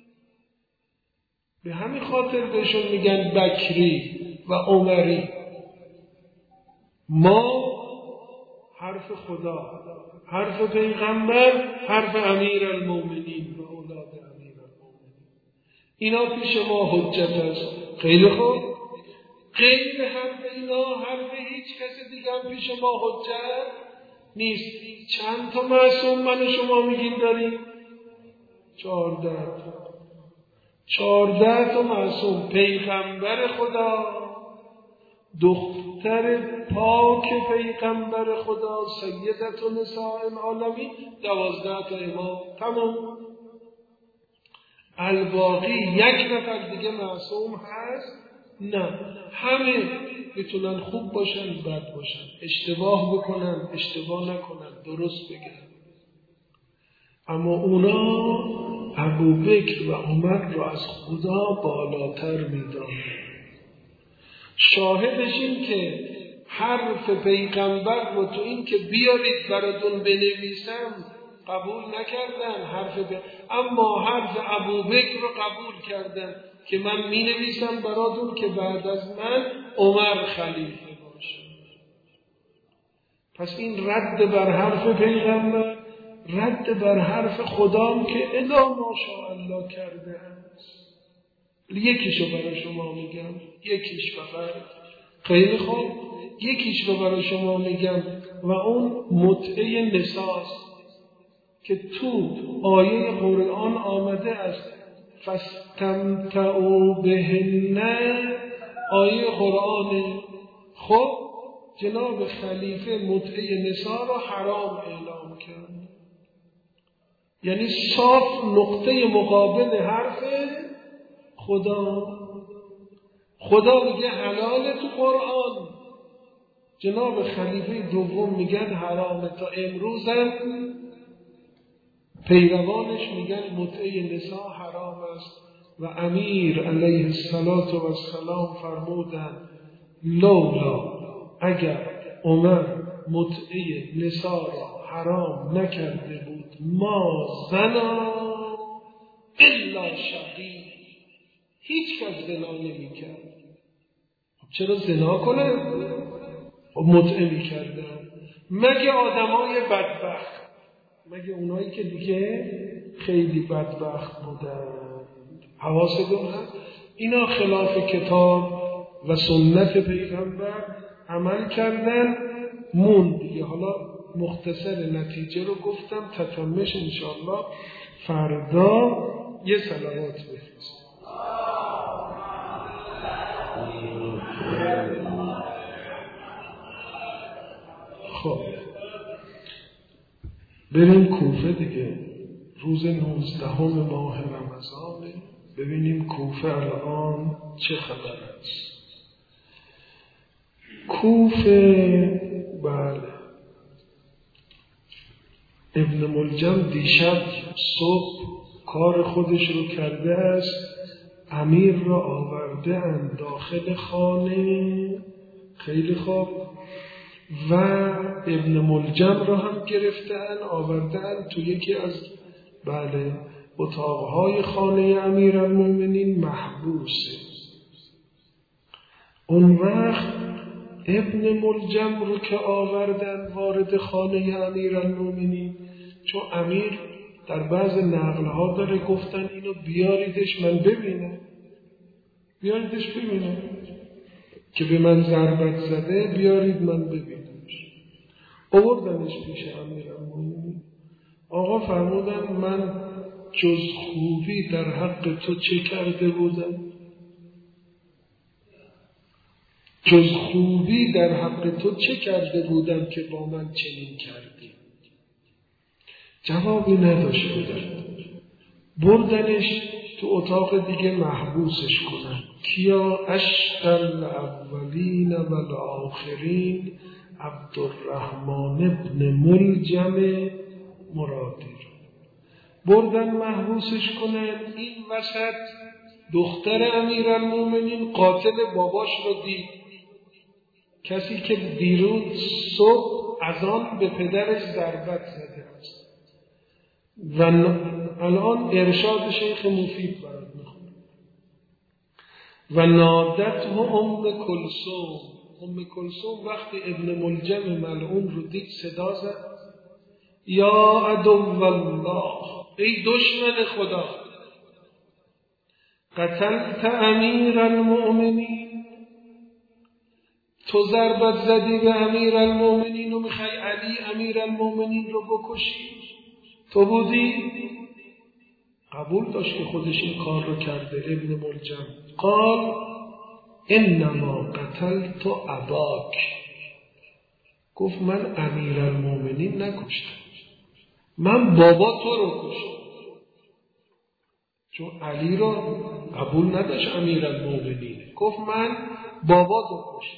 به همین خاطر بهشون میگن بکری و عمری. ما حرف خدا، حرف پیغمبر، حرف امیرالمومنین و اولاد امیرالمومنین، اینا پیش ما حجت است. خیلی خوب، غیر حرف اینا حرف هیچ کس دیگه هم پیش ما حجت نیست. چند تا معصوم من و شما میگیم داریم؟ چهارده تا چهارده تا معصوم. پیغمبر خدا، دختر پاک پیغمبر خدا سیدت نساء العالمین، دوازده تا امام، تمام. الباقی یک نفر دیگه معصوم هست؟ نه، همه میتونن خوب باشن بد باشن، اشتباه بکنن اشتباه نکنن، درست بگن. اما اونا ابوبکر و عمر را از خدا بالاتر میدانند. شاهدش این که حرف پیغمبر رو تو این که بیارید براتون بنویسم قبول نکردن، حرف ب... اما حرف ابوبکر رو قبول کردن که من می نویسم براتون که بعد از من عمر خلیفه باشه. پس این رد بر حرف پیغمبر، رد بر حرف خدام که الا ماشاءالله کرده است. یکیشو برای شما میگم، یکیش فقط. خیلی خوب، یکیش رو برای شما میگم و اون متعه نساست که تو آیه قرآن آمده است فاستمتعوا بهن، آیه قرآن. خب جناب خلیفه متعه نسا را حرام اعلام کرد، یعنی صاف نقطه مقابل حرف خدا. خدا میگه حلاله تو قرآن، جناب خلیفه دوم میگن حرامه. تا امروزم پیروانش میگن متعه نسا حرام است و امیر علیه السلام فرمودند لولا، اگر عمر متعه نسا را حرام نکرده بود ما زنا الا شقی، هیچ کس زنا نمی کرد. چرا زنا کنه؟ متعه می کرده مگه آدمای بدبخت، مگه اونایی که دیگه خیلی بدبخت بودن. حواستون هست اینا خلاف کتاب و سنت پیغمبر عمل کردن، مون دیگه. حالا مختصر نتیجه رو گفتم، تتمش انشاءالله فردا یه صلوات بفرست. خب بریم کوفه دیگه. روز نوزدهم ماه رمضان، ببینیم کوفه الان چه خبر است. کوفه، بله، ابن ملجم دیشب صبح کار خودش رو کرده است، امیر را آورده اند داخل خانه. خیلی خوب. و ابن ملجم را هم گرفتن آوردن تو یکی از بله اتاقهای خانه امیرالمومنین محبوسه. اون وقت ابن ملجم رو که آوردن وارد خانه امیرالمومنین، چون امیر در بعض نقلها داره گفتن اینو بیاریدش من ببینم، بیاریدش ببینم که به من ضربت زده، بیارید من ببینمش. آوردنش پیش امیرالمومنین. آقا فرمودن من جز خوبی در حق تو چه کرده بودم؟ جز خوبی در حق تو چه کرده بودم که با من چنین کردی؟ جوابی نداشت بودن. بردنش تو اتاق دیگه محبوسش کنن. کیا؟ اشقل اولین و الاخرین عبدالرحمن ابن ملجم مرادی رو بردن محبوسش کنن. این وسط دختر امیرالمومنین قاتل باباش رو دید، کسی که دیروز صبح از آن به پدرش ضربت زده است. و الان ارشاد شیخ مفید برات میخونم. و نادته ام کلثوم. ام کلثوم وقتی ابن ملجم ملعون رو دید صدا زد یا عدو الله، ای دشمن خدا، قتلت امیرالمؤمنین، تو ضربت زدی به امیرالمؤمنین و میخوای علی امیرالمؤمنین رو بکشی؟ تو بودی؟ قبول داشت که خودش این کار رو کرده. ابن ملجم قال انما قتلت اباک، گفت من امیرالمؤمنین نکشتم، من بابا تو رو کشتم. چون علی رو قبول نداشت امیرالمؤمنین، گفت من بابا تو کشتم.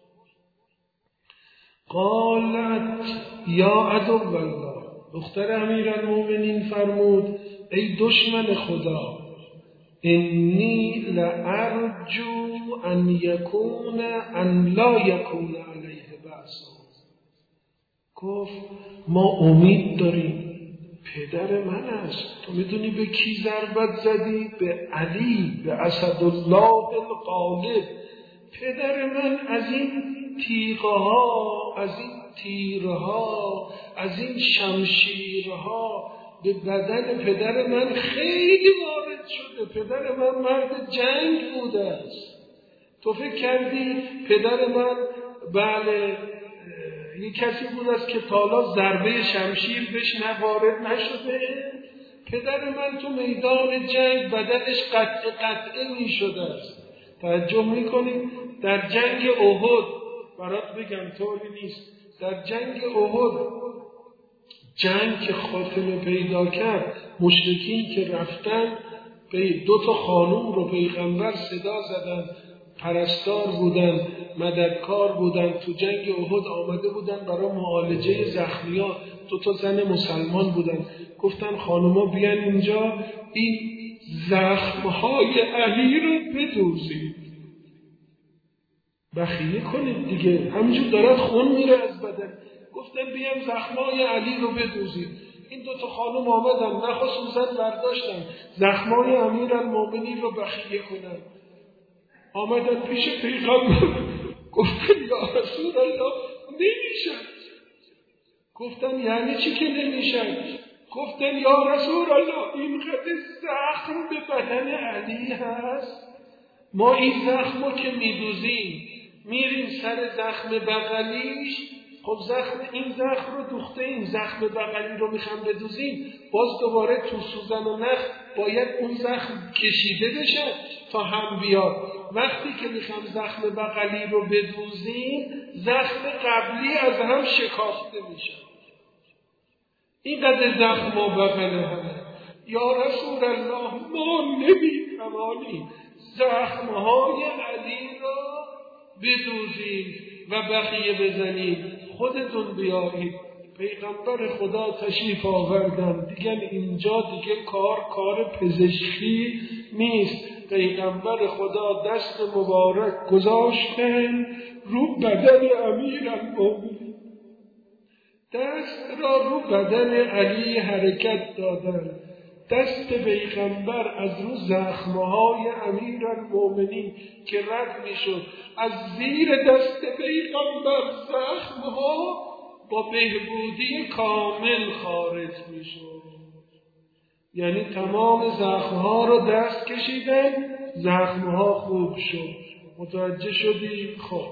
قالت یا عدو الله، دختر امیرالمؤمنین فرمود ای دشمن خدا، انی لارجو ان یکون ان لا یکون علیه بأس. گفت ما امید داریم پدر من است. تو میدونی به کی ضربت زدی؟ به علی، به اسدالله الغالب. پدر من از این تیغه ها، از این تیرها، از این شمشیرها به بدن پدر من خیلی وارد شده. پدر من مرد جنگ بوده است. تو فکر کردی پدر من بله یک کسی بود است که تالا ضربه شمشیر بهش وارد نشده؟ پدر من تو میدان جنگ بدنش قطعه قطعه می شده است. توجه می کنید در جنگ احد، برات بگم طوری نیست، در جنگ احد، جنگ که خاتمه پیدا کرد، مشرکین که رفتن دو تا خانوم رو پیغمبر صدا زدن، پرستار بودن، مددکار بودن، تو جنگ احد آمده بودن برای معالجه زخمی‌ها. دو تا زن مسلمان بودن، گفتن خانوما بیان اینجا این زخم‌های علی رو بدوزید، بخیه کنید دیگه، همینجور دارد خون میره از بدن. گفتن بیان زخم‌های علی رو بدوزید. این دو تا خانم آمدن، نخواست زن برداشتن زخم‌های امیرالمومنین رو بخیه کنن. آمدن پیش پیغمبر، گفتن یا رسول الله نمیشن. گفتن یعنی چی که نمیشن؟ گفتن یا رسول الله اینقدر زخم به بدن علی هست، ما این زخم رو که میدوزیم میریم سر زخم بغلیش، خب زخم این زخم رو دوخته ایم، زخم بغلی رو میخوام بدوزیم، باز دوباره تو سوزن و نخ باید اون زخم کشیده بشه تا هم بیاد. وقتی که میخوام زخم بغلی رو بدوزیم، زخم قبلی از هم شکافته میشه. اینقدر زخم و بغل همه. یا رسول الله ما نمیتوانیم زخمهای علی را بدوزیم و بقیه بزنیم، خودتون بیارید. پیغمبر خدا تشریف آوردن، دیگه اینجا دیگه کار کار پزشکی نیست. پیغمبر خدا دست مبارک گذاشتن رو بدن امیرالمومنین، دست را رو بدن علی حرکت دادن. دست پیغمبر از رو زخمهای امیرالمومنین که رد میشد، از زیر دست پیغمبر زخمها با بهبودی کامل خارج میشد. یعنی تمام زخمها رو دست کشیدن، زخمها خوب شد. متوجه شدی؟ خب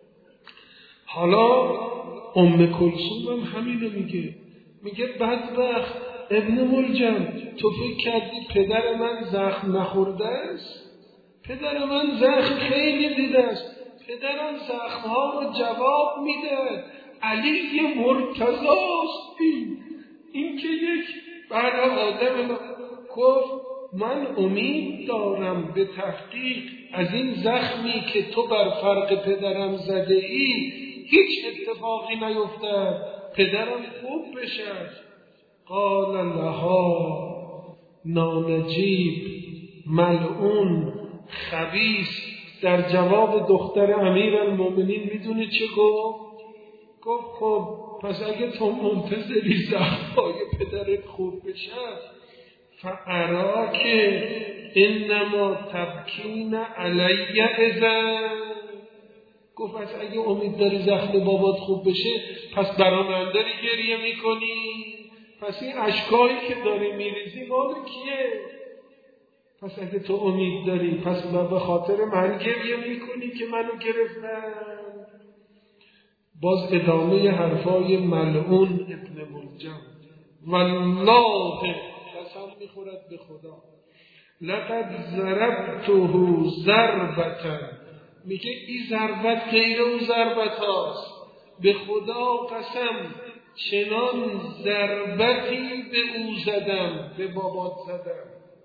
حالا ام کلثوم هم همینو میگه، میگه بدبخت ابن ملجم، تو فکر کردی پدر من زخم نخورده است؟ پدر من زخم خیلی دیده است. پدرم زخمها رو جواب میده. علی مرتضاست. این این که یک بعد آدم گفت من امید دارم به تحقیق از این زخمی که تو بر فرق پدرم زده ای هیچ اتفاقی نیفتد، پدرم خوب بشه. قال لها نانجیب ملعون خبیث، در جواب دختر امیرالمومنین میدونی چه گفت؟ گفت خب پس اگه تو منتظری زخمای پدرت خوب بشه، فعرا که انما تبکین علی اذن، گفت پس اگه امید داری زخم بابات خوب بشه پس برا من داری گریه میکنی؟ پس این اشکایی که داری میریزی مال کیه؟ پس اگه تو امید داری پس به خاطر من گریه میکنی که منو گرفتن. باز ادامه حرفای ملعون ابن ملجم، والله قسم میخورد به خدا، لقد ضربته ضربة، میگه این ضربت غیر اون ضربت هاست، به خدا قسم چنان ضربتی به او زدم، به بابات زدم،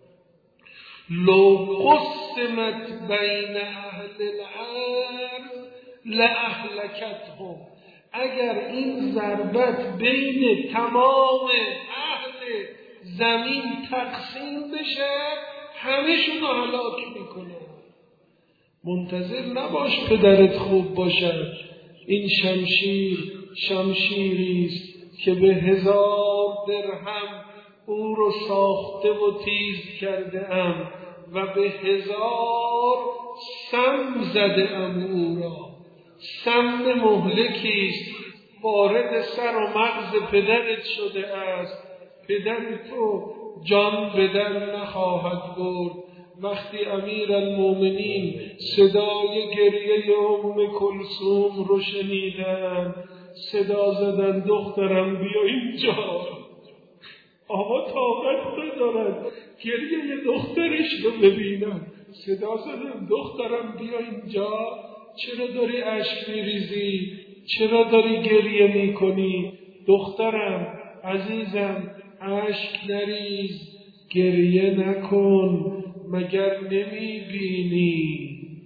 لو قسمت بین اهل الارض لاهلکتهم، اگر این ضربت بین تمام اهل زمین تقسیم بشه همه‌شون رو هلاک میکنه. منتظر نباش پدرت خوب باشد. این شمشیر شمشیری است که به هزار درهم او رو ساخته و تیز کرده ام و به هزار سم زده ام او را. سم مهلکی است وارد سر و مغز پدرت شده است. پدر تو جان به در نخواهد برد. وقتی امیرالمومنین صدای گریه ام کلثوم رو شنیدن، صدا زدن دخترم بیا اینجا. آقا طاقت ندارد گریه دخترش رو ببینن. صدا زدن دخترم بیا اینجا. چرا داری اشک میریزی؟ چرا داری گریه میکنی؟ دخترم عزیزم اشک نریز، گریه نکن، مگر نمیبینی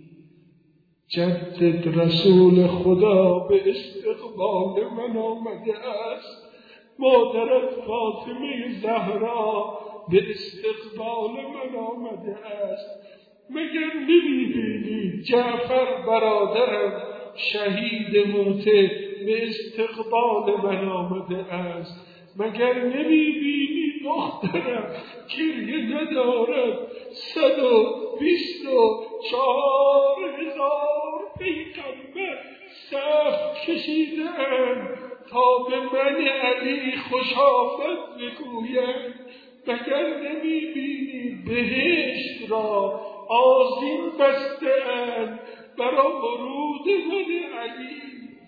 جدد رسول خدا به استقبال من آمده است؟ مادرت فاطمه زهرا به استقبال من آمده است. مگر نمیبینی جعفر برادرم شهید موته به استقبال من آمده است؟ مگر نمیبینی دخترم گریه ندارد؟ صد و بیست و چهار هزار پیغمبر صف کشیدند تا به من علی خوش آمد بگویند. مگر نمیبینی بهشت را آذین بسته اند برای ورود من علی؟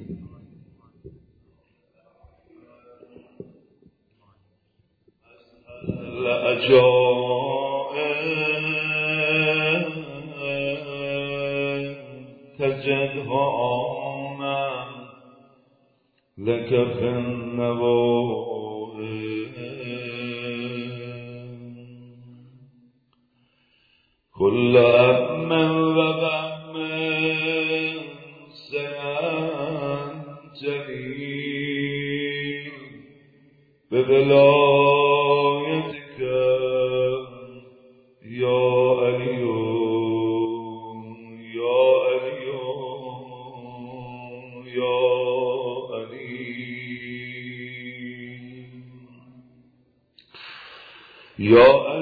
تجدها آمن لك في النوائب كل أم وبم سننجلي بولايتك يا علي يا علي يا علي يا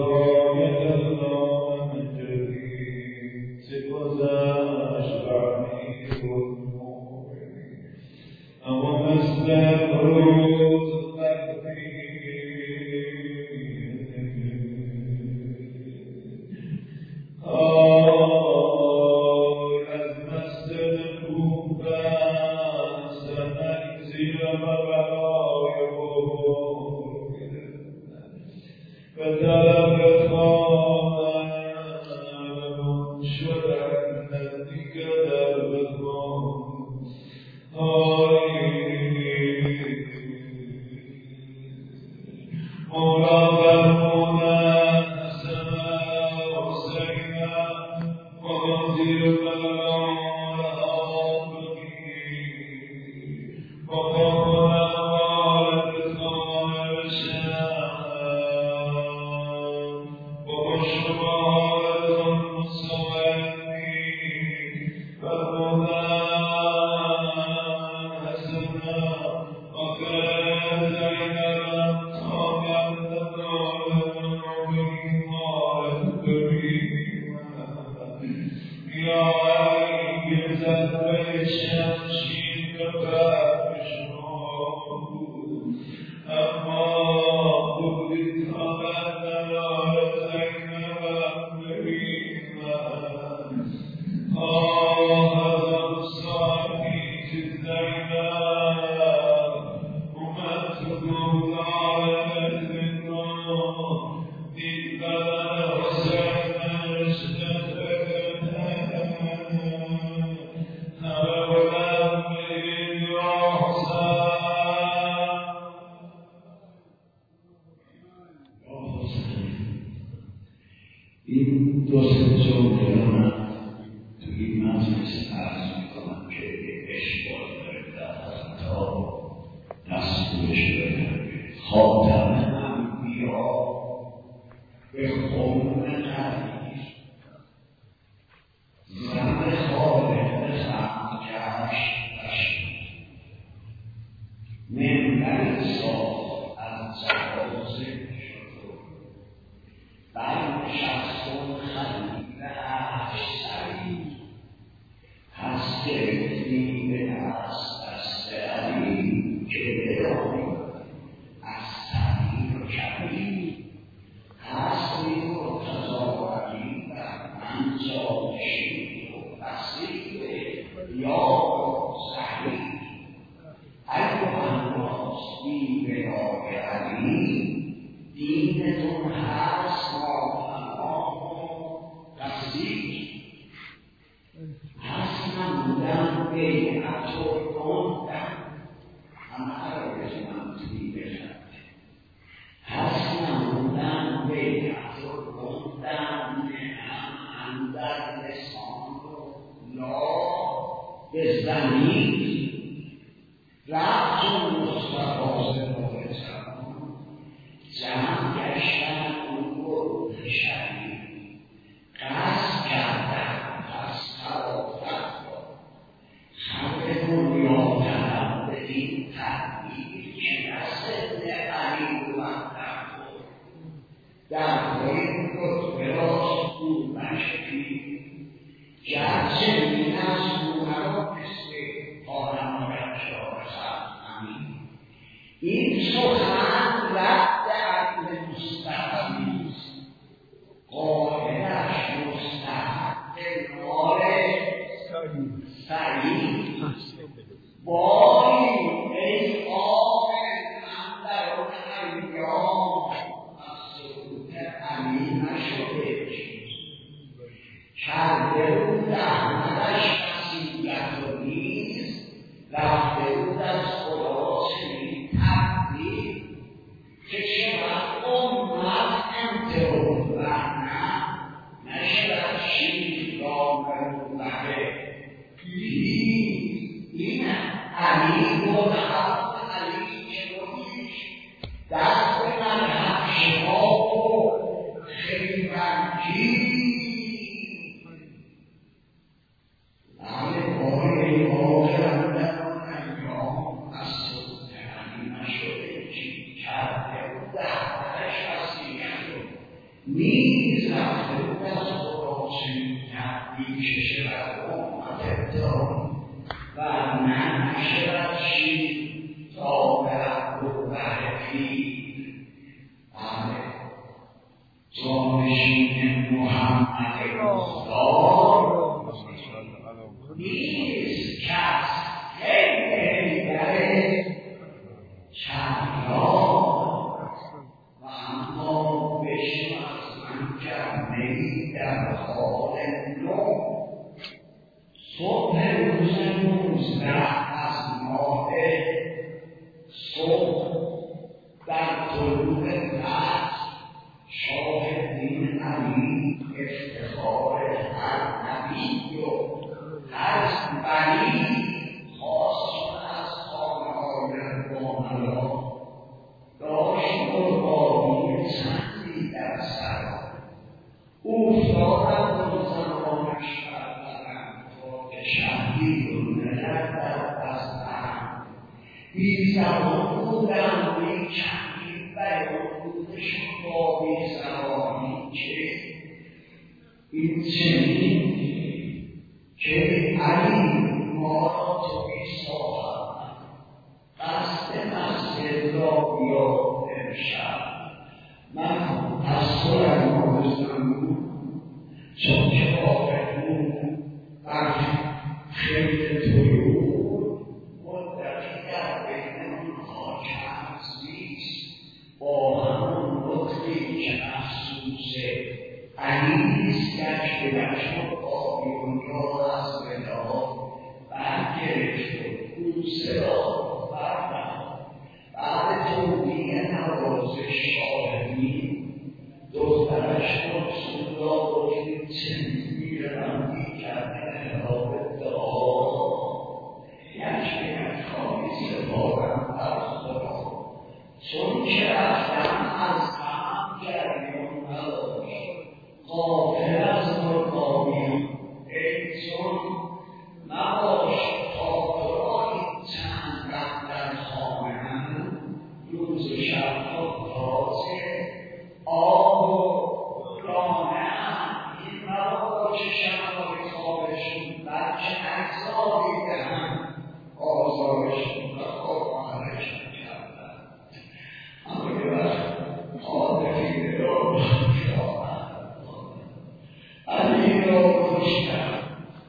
می نیز رفته بود از خدا شنیدن میکشد امت داری و ننشد شیر تا برد و برفید. بله جانشین محمد مختار نیست کس خیلی داره چندان و اما بشناس من جمعی در حال نو صبح روز نوزده از ماه صبح در طلوع فجر شاه دین علی افتخار هر نبی و هر بنی خواست از خانه‌های باملا داشت قربانی چندی در سر اوفتادن و زمانش بردارم تا که شهری و نگردد از هم بی زمان بودم بی چندی بیانودشون با بی زمانی که این چنین که علی ما را تو بی صاحب قصد مسجد را بیا امشب من از سلمان زنون چون که آفرون بر خیل طیور مدتی در بین آنها کمز نیست با همون لطفی که مخصوص علیست گشت گشت با دنیا از ودا برگرفت و کوسه را بردم بعد توبیه نوازش شاهدی دخترش مرسول را بکنید چنین میرم میکرده انقلاب دعا یش بگرد خواهی سپارم بر خدا چون که رفتم از هم جریان نداشت غافل از مرغابی ای چون نباش تا برای چند رم در خانه‌ام روز و شب تازه آب و رانه‌ام این مبادا که شمای خوابشون بلکه اجزایی دهم آزارشون و قربانشون کردن اما یه وقت عادتی را علی را کشتم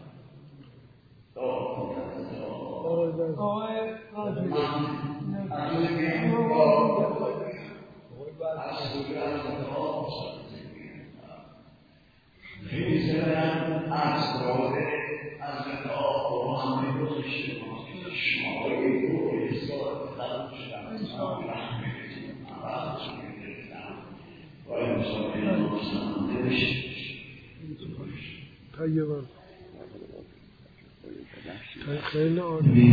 خیزنم از راده از نگاه و همه گذاشته شمایی دو حساب خلوشتم رحمتون عوض میگرفتم و امسان نامستم نوشت طیبا خیلی عالی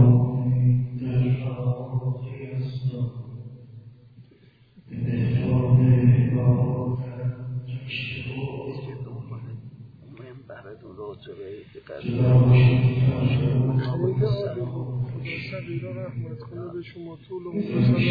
سبیل رحمت کنه به شما طول و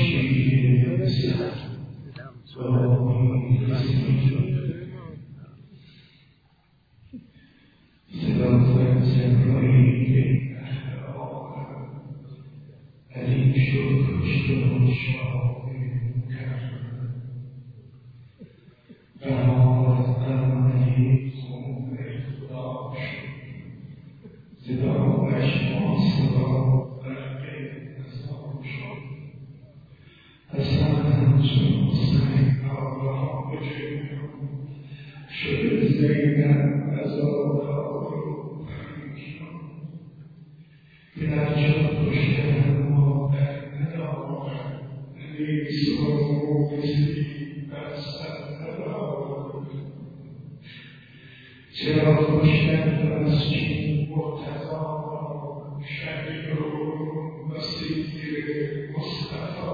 چرا خوشتر از چین مرتضا شبیه و سیدی مصطفی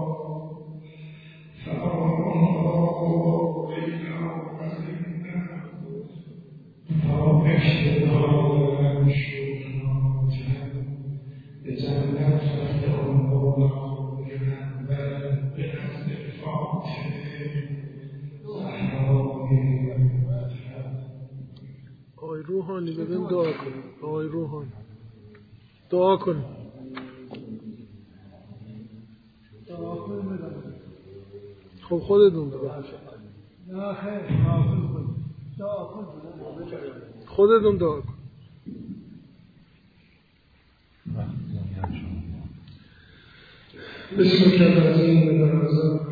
فرمان آقا بینا از این تا اشتدارم شکناتم به جنت رفته آنها گرم بر به نزد فاطمه زهرا روحانی ببین دعا کن. آقای روحانی دعا کن. دعا کن. خب خودتون دعا کن. نه خیر حافظ کن. دعا کن. خودتون دعا کن. بسم الله الرحمن الرحیم.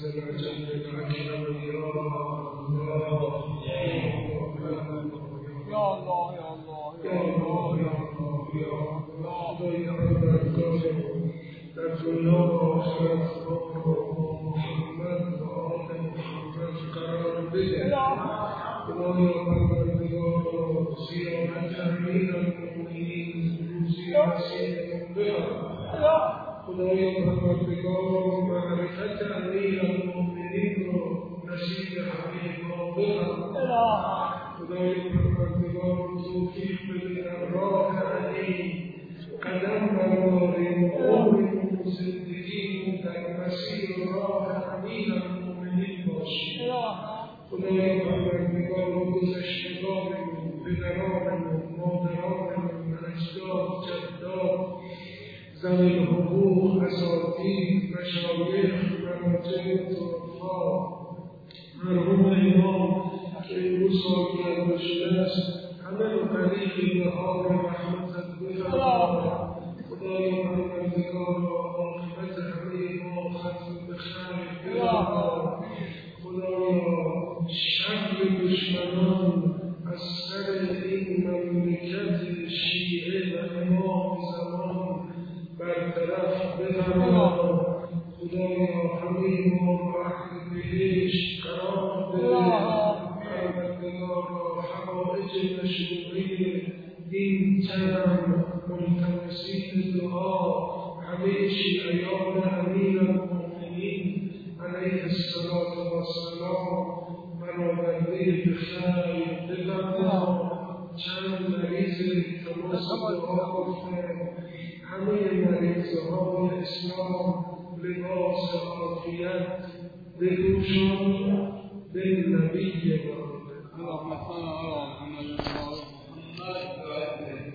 در دنیا و آخرت محمد و آل محمد قرار بده. خدایا پروردگار زیارت امیر المؤمنین روزی مسیح ببر. خدایا پروردگار معرفت امیر المؤمنین رو نصیب حبیب ما ببر. خدایا پروردگار توفیق بده در راه علی قدم برداریم، عمریم و زندگیم در مسیر راه امیر المؤمنین باشیم. خدایا پروردگار گذشتگانمون، پدرانمون، مادرانمون، اجداد، جدات، ذوی الحقوق، اساتید، مشایخ، مراجع طرفا، مرحوم امام که امروز سالگرد داشته است، همه رو طریق بهار رحمتت بفرما. خدایا پروردگار و عاقبت همه ما ختم به خیر بفرما. خدایا شر دشمنان از سر این مملکت شیعه و امام زمان برطرف بفرما. خدایا همه ما رو اهل بهشت قرار بده. پروردگار را حوائج مشروعه این جمع ملتمسین دعا همه شیعیان امیر المؤمنین علیه الصلاة والسلام برآورده به خیر بفرما. چند مریض تماس دعا گفتن، همه مریضه های اسلام لباس عافیت بپوشان بالنبی محمد.